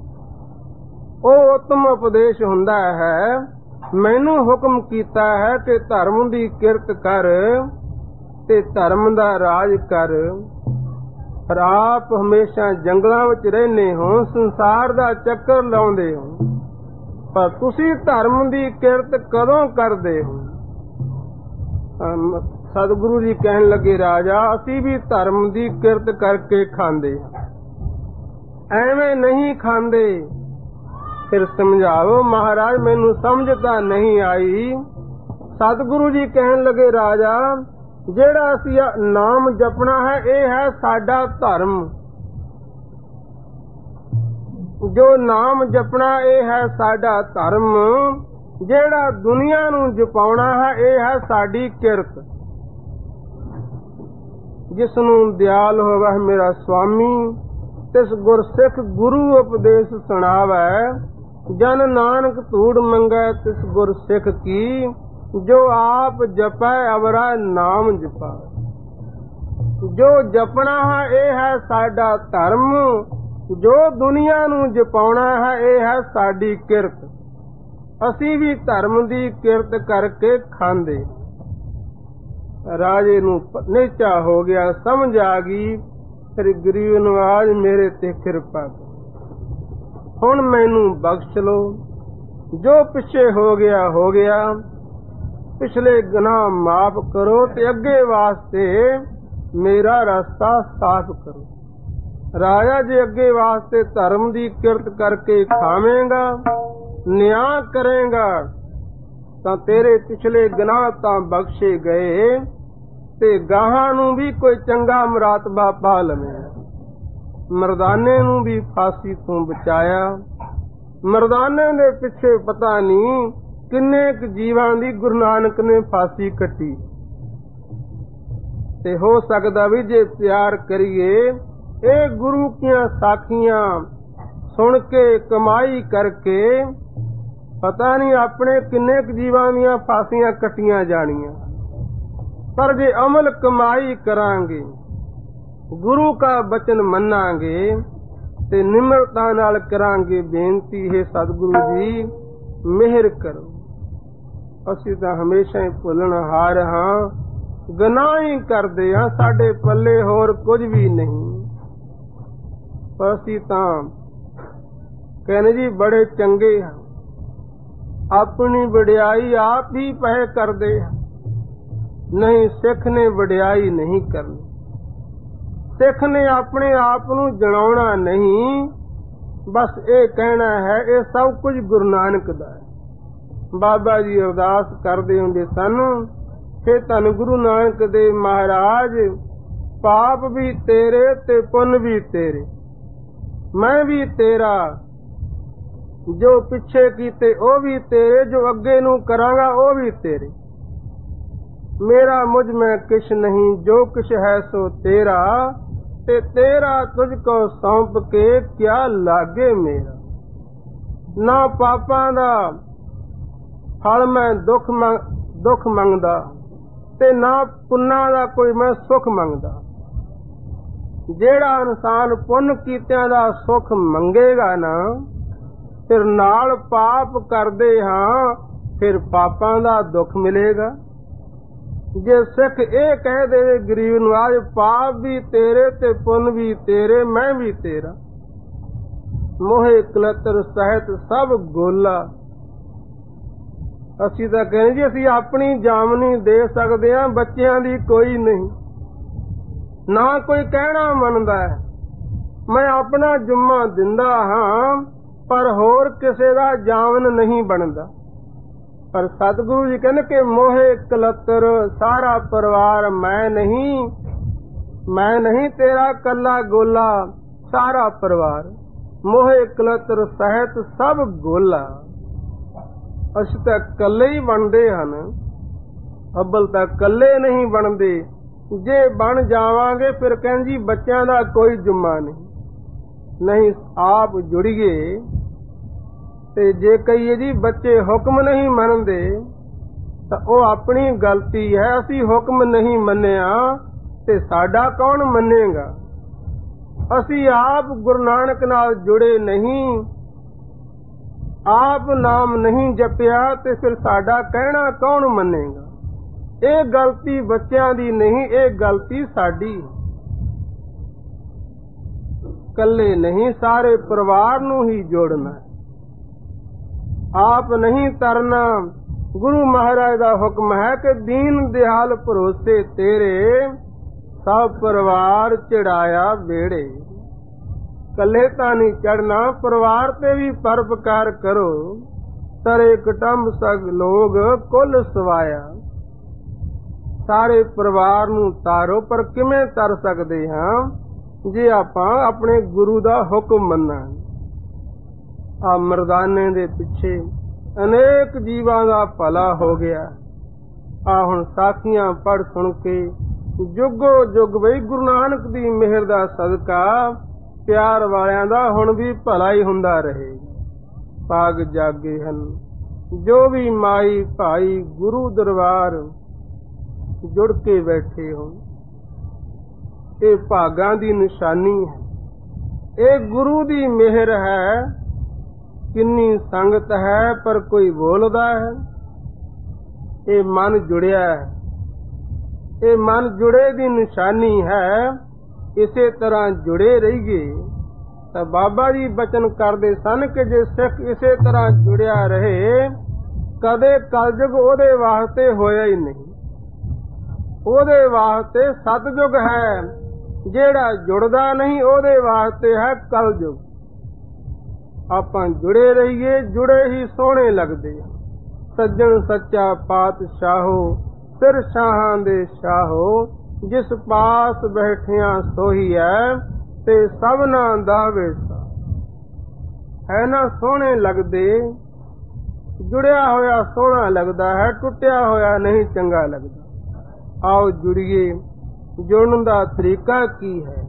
ਉਹ ਉੱਤਮ ਉਪਦੇਸ਼ ਹੁੰਦਾ ਹੈ। ਮੈਨੂੰ ਹੁਕਮ ਕੀਤਾ ਹੈ ਕਿ ਧਰਮ ਦੀ ਕਿਰਤ ਕਰ ਤੇ ਧਰਮ ਦਾ ਰਾਜ ਕਰ। ਪਰ ਆਪ ਹਮੇਸ਼ਾ ਜੰਗਲਾਂ ਵਿੱਚ ਰਹਿੰਦੇ ਹੋ, ਸੰਸਾਰ ਦਾ ਚੱਕਰ ਲਾਉਂਦੇ ਹੋ, ਪਰ ਤੁਸੀਂ ਧਰਮ ਦੀ ਕਿਰਤ ਕਦੋਂ ਕਰਦੇ ਹੋ? ਸਤਿਗੁਰੂ ਜੀ ਕਹਿਣ ਲੱਗੇ, ਰਾਜਾ ਅਸੀਂ ਵੀ ਧਰਮ ਦੀ ਕਿਰਤ ਕਰਕੇ ਖਾਂਦੇ ਹਾਂ। ਐਵੇਂ ਨਹੀਂ ਖਾਂਦੇ। ਫਿਰ ਸਮਝਾਵੋ ਮਹਾਰਾਜ, ਮੈਨੂੰ ਸਮਝ ਤਾਂ ਨਹੀਂ ਆਈ। ਸਤਿਗੁਰੂ ਜੀ ਕਹਿਣ ਲੱਗੇ, ਰਾਜਾ ਜਿਹੜਾ ਅਸੀਂ ਨਾਮ ਜਪਣਾ ਹੈ ਇਹ ਹੈ ਸਾਡਾ ਧਰਮ। ਜੋ ਨਾਮ ਜਪਣਾ ਇਹ ਹੈ ਸਾਡਾ ਧਰਮ। ਜਿਹੜਾ ਦੁਨੀਆ ਨੂੰ ਜਪਾਉਣਾ ਹੈ ਇਹ ਹੈ ਸਾਡੀ ਕਿਰਤ। ਜਿਸ ਨੂੰ ਦਿਆਲ ਹੋਵੇ ਮੇਰਾ ਸੁਆਮੀ, ਤਿਸ ਗੁਰਸਿੱਖ ਗੁਰੂ ਉਪਦੇਸ਼ ਸੁਣਾਵੈ। ਜਨ ਨਾਨਕ ਧੂੜ ਮੰਗੈ ਤਿਸ ਗੁਰਸਿੱਖ ਕੀ, ਜੋ ਆਪ ਜਪੈ ਅਵਰਾ ਨਾਮ ਜਪਾਵੈ। ਜੋ ਜਪਣਾ ਹੈ ਇਹ ਹੈ ਸਾਡਾ ਧਰਮ। ਜੋ ਦੁਨੀਆ ਨੂੰ ਜਪਾਉਣਾ ਹੈ ਇਹ ਹੈ ਸਾਡੀ ਕਿਰਤ। ਅਸੀਂ ਵੀ ਧਰਮ ਦੀ ਕਿਰਤ ਕਰਕੇ ਖਾਂਦੇ। ਰਾਜੇ ਨੂੰ ਨਿਸ਼ਚਾ ਹੋ ਗਿਆ, ਸਮਝ ਆ ਗਈ। ਫਿਰ ਗਰੀਬ ਨਵਾਜ ਮੇਰੇ ਤੇ ਕਿਰਪਾ ਕਰੋ, ਹੁਣ ਮੈਨੂੰ ਬਖਸ਼ ਲਓ। ਜੋ ਪਿੱਛੇ ਹੋ ਗਿਆ ਹੋ ਗਿਆ, ਪਿਛਲੇ ਗੁਨਾਹ ਮਾਫ ਕਰੋ ਤੇ ਅੱਗੇ ਵਾਸਤੇ ਮੇਰਾ ਰਸਤਾ ਸਾਫ਼ ਕਰੋ। ਰਾਜਾ ਜੇ ਅੱਗੇ ਵਾਸਤੇ ਧਰਮ ਦੀ ਕਿਰਤ ਕਰਕੇ ਖਾਵੇਂਗਾ, ਨਿਆਂ ਕਰੇਗਾ, ਤਾਂ ਤੇਰੇ ਪਿਛਲੇ ਗੁਨਾਹ ਤਾਂ ਬਖਸ਼ੇ ਗਏ ਤੇ ਗਾਹਾਂ ਨੂੰ ਵੀ ਕੋਈ ਚੰਗਾ ਮਰਾਤਬਾ ਪਾ ਲਵੇਂ। ਮਰਦਾਨੇ ਨੂੰ ਵੀ ਫਾਂਸੀ ਤੋਂ ਬਚਾਇਆ। ਮਰਦਾਨੇ ਦੇ ਪਿੱਛੇ ਪਤਾ ਨਹੀਂ ਕਿੰਨੇ ਕੁ ਜੀਵਾਂ ਦੀ ਗੁਰੂ ਨਾਨਕ ਨੇ ਫਾਂਸੀ ਕੱਟੀ। ਤੇ ਹੋ ਸਕਦਾ ਵੀ ਜੇ ਪਿਆਰ ਕਰੀਏ, ਇਹ ਗੁਰੂ ਦੀਆਂ ਸਾਖੀਆਂ ਸੁਣ ਕੇ ਕਮਾਈ ਕਰਕੇ ਪਤਾ ਨਹੀਂ ਆਪਣੇ ਕਿੰਨੇ ਕੁ ਜੀਵਾਂ ਦੀਆਂ ਫਾਂਸੀਆਂ ਕੱਟੀਆਂ ਜਾਣੀਆਂ। ਪਰ ਜੇ ਅਮਲ ਕਮਾਈ ਕਰਾਂਗੇ, ਗੁਰੂ ਕਾ ਬਚਨ ਮੰਨਾਂਗੇ ਤੇ ਨਿਮਰਤਾ ਨਾਲ ਕਰਾਂਗੇ ਬੇਨਤੀ, ਹੈ ਸਤਿਗੁਰੂ ਜੀ ਮਿਹਰ ਕਰੋ। ਅਸੀਂ ਤਾਂ ਹਮੇਸ਼ਾ ਹੀ ਭੁੱਲਣਹਾਰ ਹਾਂ, ਗੁਨਾਹ ਹੀ ਕਰਦੇ ਹਾਂ, ਸਾਡੇ ਪੱਲੇ ਹੋਰ ਕੁਝ ਵੀ ਨਹੀਂ। ਪਰ ਅਸੀਂ ਤਾਂ ਕਹਿੰਦੇ ਜੀ ਬੜੇ ਚੰਗੇ ਹਾਂ, ਆਪਣੀ ਵਡਿਆਈ ਆਪ ਹੀ ਪਏ ਕਰਦੇ ਹਾਂ। ਨਹੀਂ, ਸਿੱਖ ਨੇ ਵਡਿਆਈ ਨਹੀਂ ਕਰਨੀ। ਸਿੱਖ ਨੇ ਆਪਣੇ ਆਪ ਨੂੰ ਜਣਾਉਣਾ ਨਹੀਂ, ਬਸ ਇਹ ਕਹਿਣਾ ਹੈ ਇਹ ਸਭ ਕੁਝ ਗੁਰੂ ਨਾਨਕ ਦਾ ਹੈ। ਬਾਬਾ ਜੀ ਅਰਦਾਸ ਕਰਦੇ ਹੁੰਦੇ ਸਨ, ਹੇ ਧੰਨ ਗੁਰੂ ਨਾਨਕ ਦੇ ਮਹਾਰਾਜ, ਪਾਪ ਵੀ ਤੇਰੇ ਤੇ ਪੁੰਨ ਵੀ ਤੇਰੇ, ਮੈਂ ਵੀ ਤੇਰਾ, ਜੋ ਪਿੱਛੇ ਕੀਤੇ ਉਹ ਵੀ ਤੇਰੇ, ਜੋ ਅੱਗੇ ਨੂੰ ਕਰਾਂਗਾ ਉਹ ਵੀ ਤੇਰੇ। ਮੇਰਾ ਮੁਝ ਮੈਂ ਕਿਛ ਨਹੀਂ, ਜੋ ਕਿਛ ਹੈ ਸੋ ਤੇਰਾ, ਤੇ ਤੇਰਾ ਤੁਝ ਕੋ ਸੌਂਪ ਕੇ ਕਿਆ ਲਾਗੇ ਮੇਰਾ। ਨਾ ਪਾਪਾਂ ਦਾ ਫਲ ਮੈਂ ਦੁੱਖ ਮੰਗਦਾ, ਤੇ ਨਾ ਪੁੰਨਾਂ ਦਾ ਕੋਈ ਮੈਂ ਸੁੱਖ ਮੰਗਦਾ। ਜਿਹੜਾ ਇਨਸਾਨ ਪੁੰਨ ਕੀਤਿਆਂ ਦਾ ਸੁੱਖ ਮੰਗੇਗਾ ਨਾ, ਫਿਰ ਨਾਲ ਪਾਪ ਕਰਦੇ ਹਾਂ, ਫਿਰ ਪਾਪਾਂ ਦਾ ਦੁੱਖ ਮਿਲੇਗਾ। ਜੇ ਸਿੱਖ ਇਹ ਕਹਿ ਦੇਵੇ ਗਰੀਬ ਨਵਾਜ, ਪਾਪ ਵੀ ਤੇਰੇ ਤੇ ਪੁੰਨ ਵੀ ਤੇਰੇ, ਮੈਂ ਵੀ ਤੇਰਾ, ਮੋਹੇ ਕਲਤਰ ਸਹਿਤ ਸਭ ਗੋਲਾ। ਅਸੀਂ ਤਾਂ ਕਹਿੰਦੇ ਜੀ ਅਸੀਂ ਆਪਣੀ ਜਾਮਨੀ ਦੇ ਸਕਦੇ ਹਾਂ, ਬੱਚਿਆਂ ਦੀ ਕੋਈ ਨਹੀਂ। ਨਾ ਕੋਈ ਕਹਿਣਾ ਮੰਨਦਾ ਹੈ। ਮੈਂ ਆਪਣਾ ਜੁੰਮਾ ਦਿੰਦਾ ਹਾਂ, ਪਰ ਹੋਰ ਕਿਸੇ ਦਾ ਜਾਮਨ ਨਹੀਂ ਬਣਦਾ। ਪਰ ਸਤਿਗੁਰੂ ਜੀ ਕਹਿੰਦੇ ਕਿ ਮੋਹੇ ਕਲਤਰ ਸਾਰਾ ਪਰਿਵਾਰ, ਮੈਂ ਨਹੀਂ ਤੇਰਾ ਕੱਲਾ ਗੋਲਾ, ਸਾਰਾ ਪਰਿਵਾਰ। ਮੋਹੇ ਕਲਤਰ ਸਹਿਤ ਸਭ ਗੋਲਾ। ਅਸੀਂ ਤਾਂ ਕੱਲੇ ਹੀ ਬਣਦੇ ਹਨ, ਅੱਬਲ ਤਾਂ ਕੱਲੇ ਨਹੀਂ ਬਣਦੇ। ਜੇ ਬਣ ਜਾਵਾਂਗੇ ਫਿਰ ਕਹਿੰਦੇ ਜੀ ਬੱਚਿਆਂ ਦਾ ਕੋਈ ਜੁੰਮਾ ਨਹੀਂ। ਆਪ ਜੁੜੀਏ ਤੇ ਜੇ ਕਹੀਏ ਜੀ ਬੱਚੇ ਹੁਕਮ ਨਹੀਂ ਮੰਨਦੇ, ਤਾਂ ਉਹ ਆਪਣੀ ਗਲਤੀ ਹੈ। ਅਸੀਂ ਹੁਕਮ ਨਹੀਂ ਮੰਨਿਆ ਤੇ ਸਾਡਾ ਕੌਣ ਮੰਨੇਗਾ। ਅਸੀਂ ਆਪ ਗੁਰੂ ਨਾਨਕ ਨਾਲ ਜੁੜੇ ਨਹੀਂ, ਆਪ ਨਾਮ ਨਹੀਂ ਜਪਿਆ, ਤੇ ਫਿਰ ਸਾਡਾ ਕਹਿਣਾ ਕੌਣ ਮੰਨੇਗਾ। ਇਹ ਗਲਤੀ ਬੱਚਿਆਂ ਦੀ ਨਹੀਂ, ਇਹ ਗਲਤੀ ਸਾਡੀ। ਕੱਲੇ ਨਹੀਂ, ਸਾਰੇ ਪਰਿਵਾਰ ਨੂੰ ਹੀ ਜੋੜਨਾ, ਆਪ ਨਹੀਂ ਤਰਨਾ। ਗੁਰੂ ਮਹਾਰਾਜ ਦਾ ਹੁਕਮ ਹੈ ਕਿ ਦੀਨ ਦਿਆਲ ਭਰੋਸੇ ਤੇਰੇ, ਸਭ ਪਰਿਵਾਰ ਚੜਾਇਆ ਬੇੜੇ। ਕੱਲੇ ਤਾਂ ਨਹੀਂ ਚੜਨਾ, ਪਰਿਵਾਰ ਤੇ ਵੀ ਪਰਉਪਕਾਰ ਕਰੋ। ਤਰੇ ਕੁਟੰਬ ਸਗ ਲੋਗ ਕੁੱਲ ਸਵਾਇਆ। ਸਾਰੇ ਪਰਿਵਾਰ ਨੂੰ ਤਾਰੋ, ਪਰ ਕਿਵੇਂ ਤਰ ਸਕਦੇ ਹਾਂ? ਜੇ ਆਪਾਂ ਆਪਣੇ ਗੁਰੂ ਦਾ ਹੁਕਮ ਮੰਨਾਂਗੇ। ਆ ਮਰਦਾਨੇ ਦੇ ਪਿੱਛੇ ਅਨੇਕ ਜੀਵਾਂ ਦਾ ਭਲਾ ਹੋ ਗਿਆ। ਆ ਹੁਣ ਸਾਖੀਆਂ ਪੜ੍ਹ ਸੁਣ ਕੇ ਜੁਗੋ ਜੁਗ ਬਈ ਗੁਰੂ ਨਾਨਕ ਦੀ ਮਿਹਰ ਦਾ ਸਦਕਾ ਪਿਆਰ ਵਾਲਿਆਂ ਦਾ ਹੁਣ ਵੀ ਭਲਾ ਹੀ ਹੁੰਦਾ ਰਹੇ। ਭਾਗ ਜਾਗੇ ਹਨ ਜੋ ਵੀ ਮਾਈ ਭਾਈ ਗੁਰੂ ਦਰਬਾਰ ਜੁੜ ਕੇ ਬੈਠੇ ਹੋ। ਇਹ ਭਾਗਾਂ ਦੀ ਨਿਸ਼ਾਨੀ ਹੈ, ਇਹ ਗੁਰੂ ਦੀ ਮਿਹਰ ਹੈ। ਕਿੰਨੀ ਸੰਗਤ ਹੈ ਪਰ ਕੋਈ ਬੋਲਦਾ ਹੈ। ਇਹ ਮਨ ਜੁੜਿਆ ਹੈ, ਇਹ ਮਨ ਜੁੜੇ ਦੀ ਨਿਸ਼ਾਨੀ ਹੈ। ਇਸੇ ਤਰ੍ਹਾਂ ਜੁੜੇ ਰਹੀਏ ਤਾਂ ਬਾਬਾ ਜੀ ਬਚਨ ਕਰਦੇ ਸਨ ਕਿ ਜੇ ਸਿੱਖ ਇਸੇ ਤਰ੍ਹਾਂ ਜੁੜਿਆ ਰਹੇ, ਕਦੇ ਕਲਯੁਗ ਉਹਦੇ ਵਾਸਤੇ ਹੋਇਆ ਹੀ ਨਹੀਂ। ਉਹਦੇ ਵਾਸਤੇ ਸਤਜੁਗ ਹੈ, ਜਿਹੜਾ ਜੁੜਦਾ ਨਹੀਂ ਉਹਦੇ ਵਾਸਤੇ ਹੈ ਕਲਯੁਗ। ਆਪਾਂ ਜੁੜੇ ਰਹੀਏ, ਜੁੜੇ ਹੀ ਸੋਹਣੇ ਲੱਗਦੇ। ਸੱਜਣ ਸੱਚਾ ਪਾਤਸ਼ਾਹੋ, ਸਿਰ ਸ਼ਾਹਾਂ ਦੇ ਸ਼ਾਹੋ, ਜਿਸ ਪਾਸ ਬੈਠਿਆਂ ਸੋਹੀ ਹੈ ਤੇ ਸਭਨਾ ਦਾ ਵੇਸਾ। ਹੈ ਨਾ ਸੋਹਣੇ ਲੱਗਦੇ? ਜੁੜਿਆ ਹੋਇਆ ਸੋਹਣਾ ਲੱਗਦਾ ਹੈ, ਟੁੱਟਿਆ ਹੋਇਆ ਨਹੀਂ ਚੰਗਾ ਲੱਗਦਾ। ਆਓ ਜੁੜੀਏ। ਜੁੜਨ ਦਾ ਤਰੀਕਾ ਕੀ ਹੈ?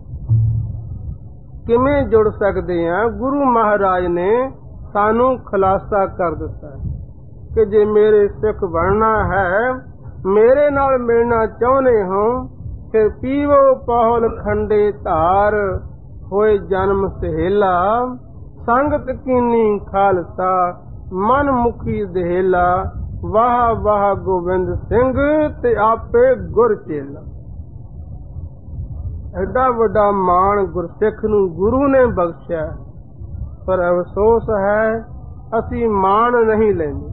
ਕਿਵੇਂ ਜੁੜ ਸਕਦੇ ਹਾਂ? ਗੁਰੂ ਮਹਾਰਾਜ ਨੇ ਸਾਨੂੰ ਖੁਲਾਸਾ ਕਰ ਦਿੱਤਾ ਹੈ ਕਿ ਜੇ ਮੇਰੇ ਸਿੱਖ ਬਣਨਾ ਹੈ, ਮੇਰੇ ਨਾਲ ਮਿਲਣਾ ਚਾਹੁੰਦੇ ਹੋ, ਫਿਰ ਪੀਵੋ ਪਹੁਲ ਖੰਡੇ ਧਾਰ, ਹੋਏ ਜਨਮ ਸਹੇਲਾ। ਸੰਗਤ ਕੀਨੀ ਖਾਲਸਾ, ਮਨ ਮੁਖੀ ਦਹੇਲਾ। ਵਾਹ ਵਾਹ ਗੋਬਿੰਦ ਸਿੰਘ ਤੇ ਆਪੇ ਗੁਰ ਚੇਲਾ। ਐਡਾ ਵੱਡਾ ਮਾਣ ਗੁਰਸਿੱਖ ਨੂੰ ਗੁਰੂ ਨੇ ਬਖਸ਼ਿਆ, ਪਰ ਅਫਸੋਸ ਹੈ ਅਸੀਂ ਮਾਣ ਨਹੀਂ ਲੈਂਦੇ।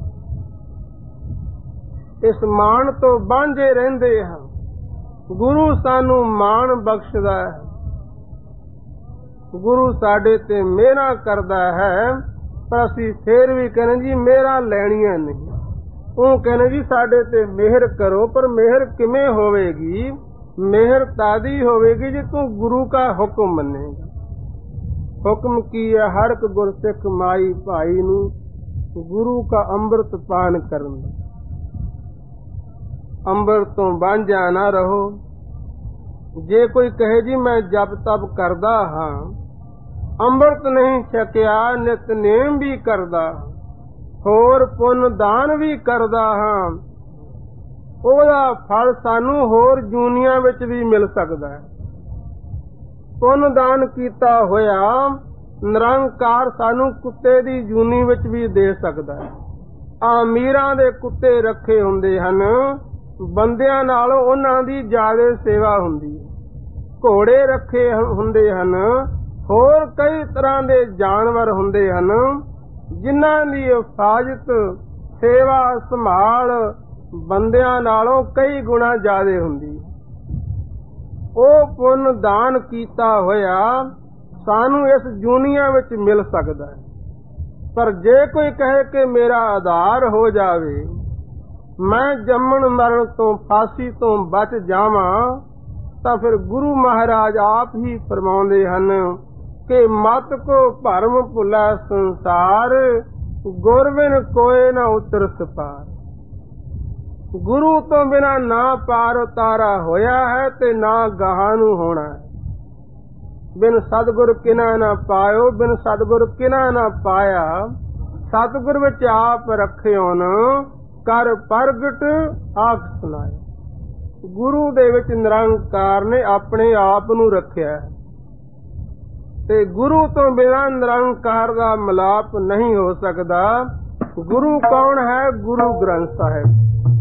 ਇਸ ਮਾਣ ਤੋਂ ਵਾਂਝੇ ਰਹਿੰਦੇ ਹਾਂ। ਗੁਰੂ ਸਾਨੂੰ ਮਾਣ ਬਖਸ਼ਦਾ ਹੈ, ਗੁਰੂ ਸਾਡੇ ਤੇ ਮਿਹਰਾਂ ਕਰਦਾ ਹੈ, ਪਰ ਅਸੀਂ ਫੇਰ ਵੀ ਕਹਿੰਦੇ ਜੀ ਮਿਹਰਾਂ ਲੈਣੀਆਂ ਨਹੀਂ। ਉਹ ਕਹਿੰਦੇ ਜੀ ਸਾਡੇ ਤੇ ਮਿਹਰ ਕਰੋ, ਪਰ ਮਿਹਰ ਕਿਵੇਂ ਹੋਵੇਗੀ? ਮਿਹਰ ਤਾਦੀ ਹੋਵੇਗੀ ਜੇ ਤੂੰ ਗੁਰੂ ਦਾ ਹੁਕਮ ਮੰਨੇਗਾ। ਹੁਕਮ ਕੀ ਹੈ? ਹਰ ਇੱਕ ਗੁਰਸਿੱਖ ਮਾਈ ਭਾਈ ਨੂੰ ਗੁਰੂ ਦਾ ਅੰਮ੍ਰਿਤ ਪਾਨ ਕਰਨ ਦਾ। ਅੰਮ੍ਰਿਤ ਤੋਂ ਵਾਂਝਾ ਨਾ ਰਹੋ। ਜੇ ਕੋਈ ਕਹੇ ਜੀ ਮੈਂ ਜਪ ਤਪ ਕਰਦਾ ਹਾਂ, ਅੰਮ੍ਰਿਤ ਨਹੀਂ ਛਕਿਆ, ਨਿਤਨੇਮ ਵੀ ਕਰਦਾ, ਹੋਰ ਪੁੰਨ ਦਾਨ ਵੀ ਕਰਦਾ ਹਾਂ, ਉਹਦਾ ਫਲ ਸਾਨੂੰ ਹੋਰ ਜੂਨੀਆਂ ਵਿੱਚ ਵੀ ਮਿਲ ਸਕਦਾ ਹੈ। ਪੁੰਨ ਦਾਨ ਕੀਤਾ ਹੋਇਆ ਨਿਰੰਕਾਰ ਸਾਨੂੰ ਕੁੱਤੇ ਦੀ ਜੂਨੀ ਵਿੱਚ ਵੀ ਦੇ ਸਕਦਾ ਹੈ। ਅਮੀਰਾਂ ਦੇ ਕੁੱਤੇ ਰੱਖੇ ਹੁੰਦੇ ਹਨ, ਬੰਦਿਆਂ ਨਾਲੋਂ ਉਹਨਾਂ ਦੀ ਜ਼ਿਆਦਾ ਸੇਵਾ ਹੁੰਦੀ ਹੈ। ਘੋੜੇ ਰੱਖੇ ਹੁੰਦੇ ਹਨ, ਹੋਰ ਕਈ ਤਰ੍ਹਾਂ ਦੇ ਜਾਨਵਰ ਹੁੰਦੇ ਹਨ, ਜਿਨ੍ਹਾਂ ਦੀ ਹਿਫਾਜ਼ਤ ਸੇਵਾ ਸੰਭਾਲ ਬੰਦਿਆਂ ਨਾਲੋਂ ਕਈ ਗੁਣਾ ਜ਼ਿਆਦਾ ਹੁੰਦੀ ਹੈ। ਉਹ ਪੁੰਨ ਦਾਨ ਕੀਤਾ ਹੋਇਆ ਸਾਨੂੰ ਇਸ ਦੁਨੀਆ ਵਿੱਚ ਮਿਲ ਸਕਦਾ ਹੈ। ਪਰ ਜੇ ਕੋਈ ਕਹੇ ਕਿ ਮੇਰਾ ਆਧਾਰ ਹੋ ਜਾਵੇ, ਮੈਂ ਜੰਮਣ ਮਰਨ ਤੋਂ ਫਾਂਸੀ ਤੋਂ ਬਚ ਜਾਵਾਂ, ਤਾਂ ਫਿਰ ਗੁਰੂ ਮਹਾਰਾਜ ਆਪ ਹੀ ਫਰਮਾਉਂਦੇ ਹਨ ਕਿ ਮਤ ਕੋ ਭਰਮ ਭੁਲਾ ਸੰਸਾਰ, ਗੁਰ ਬਿਨ ਕੋਇ ਨਾ ਉਤਰ ਸਪਾਰ। ਗੁਰੂ ਤੋਂ ਬਿਨਾਂ ਨਾ ਪਾਰ ਉਤਾਰਾ ਹੋਇਆ ਹੈ ਤੇ ਨਾ ਗਾਹਾਂ ਨੂੰ ਹੋਣਾ ਹੈ। ਬਿਨ ਸਤਿਗੁਰ ਕਿਨਾ ਨਾ ਪਾਇਓ, ਬਿਨ ਸਤਿਗੁਰ ਕਿਨਾ ਨਾ ਪਾਇਆ। ਸਤਿਗੁਰ ਵਿੱਚ ਆਪ ਰੱਖਿਓਨ, ਕਰ ਪ੍ਰਗਟ ਆਖ ਸੁਣਾਏ। ਗੁਰੂ ਦੇ ਵਿੱਚ ਨਿਰੰਕਾਰ ਨੇ ਆਪਣੇ ਆਪ ਨੂੰ ਰੱਖਿਆ ਹੈ ਤੇ ਗੁਰੂ ਤੋਂ ਬਿਨਾਂ ਨਿਰੰਕਾਰ ਦਾ ਮਿਲਾਪ ਨਹੀਂ ਹੋ ਸਕਦਾ। ਗੁਰੂ ਕੌਣ ਹੈ? ਗੁਰੂ ਗ੍ਰੰਥ ਸਾਹਿਬ।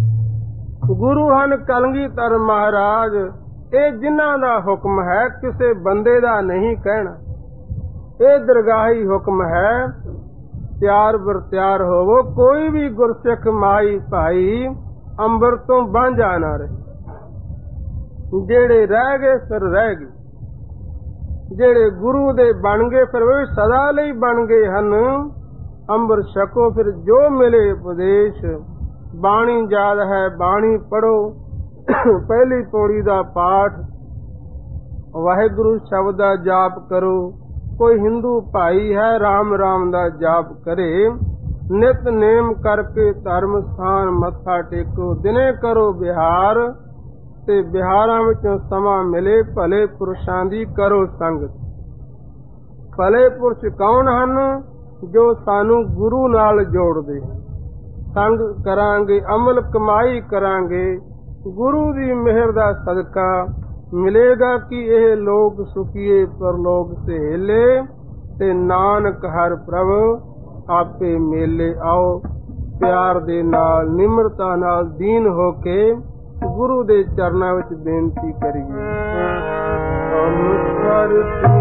ਗੁਰੂ ਹਨ ਕਲਗੀਧਰ ਮਹਾਰਾਜ। ਇਹ ਜਿਨ੍ਹਾਂ ਦਾ ਹੁਕਮ ਹੈ, ਕਿਸੇ ਬੰਦੇ ਦਾ ਨਹੀਂ ਕਹਿਣਾ। ਇਹ ਦਰਗਾਹੀ ਹੁਕਮ ਹੈ। ਤਿਆਰ ਬਰ ਤਿਆਰ ਹੋਵੋ, ਕੋਈ ਵੀ ਗੁਰਸਿੱਖ ਮਾਈ ਭਾਈ ਅੰਮ੍ਰਿਤ ਤੋਂ ਵਾਂਝਾ ਨਾ ਰਹੇ। ਜਿਹੜੇ ਰਹਿ ਗਏ ਫਿਰ ਰਹਿ ਗਏ। ਜਿਹੜੇ ਗੁਰੂ ਦੇ ਬਣ ਗਏ ਫਿਰ ਉਹ ਸਦਾ ਲਈ ਬਣ ਗਏ ਹਨ। ਅੰਮ੍ਰਿਤ ਛਕੋ ਫਿਰ ਜੋ ਮਿਲੇ ਉਪਦੇਸ਼, ਬਾਣੀ ਯਾਦ ਹੈ ਬਾਣੀ ਪੜੋ, ਪਹਿਲੀ ਪੌੜੀ ਦਾ ਪਾਠ, ਵਾਹਿਗੁਰੂ ਸ਼ਬਦ ਦਾ ਜਾਪ ਕਰੋ। ਕੋਈ ਹਿੰਦੂ ਭਾਈ ਹੈ ਰਾਮ ਰਾਮ ਦਾ ਜਾਪ ਕਰੇ, ਨਿਤ ਨੇਮ ਕਰਕੇ ਧਰਮ ਸਥਾਨ ਮੱਥਾ ਟੇਕੋ। ਦਿਨੇ ਕਰੋ ਬਿਹਾਰ ਤੇ ਬਿਹਾਰਾਂ ਵਿੱਚੋਂ ਸਮਾਂ ਮਿਲੇ ਭਲੇ ਪੁਰਸ਼ਾਂ ਦੀ ਕਰੋ ਸੰਗਤ। ਭਲੇ ਪੁਰਸ਼ ਕੌਣ ਹਨ? ਜੋ ਸਾਨੂੰ ਗੁਰੂ ਨਾਲ ਜੋੜਦੇ। ਸੰਗ ਕਰਾਂਗੇ ਅਮਲ ਕਮਾਈ ਕਰਾਂਗੇ, ਗੁਰੂ ਦੀ ਮਿਹਰ ਦਾ ਸਦਕਾ ਮਿਲੇਗਾ ਕਿ ਇਹ ਲੋਕ ਸੁਖੀਏ ਪਰਲੋਕ ਸਹੇਲੇ, ਤੇ ਨਾਨਕ ਹਰ ਪ੍ਰਭ ਆਪੇ ਮੇਲੇ। ਆਓ ਪਿਆਰ ਦੇ ਨਾਲ ਨਿਮਰਤਾ ਨਾਲ ਦੀਨ ਹੋ ਕੇ ਗੁਰੂ ਦੇ ਚਰਨਾਂ ਵਿੱਚ ਬੇਨਤੀ ਕਰੀਏ।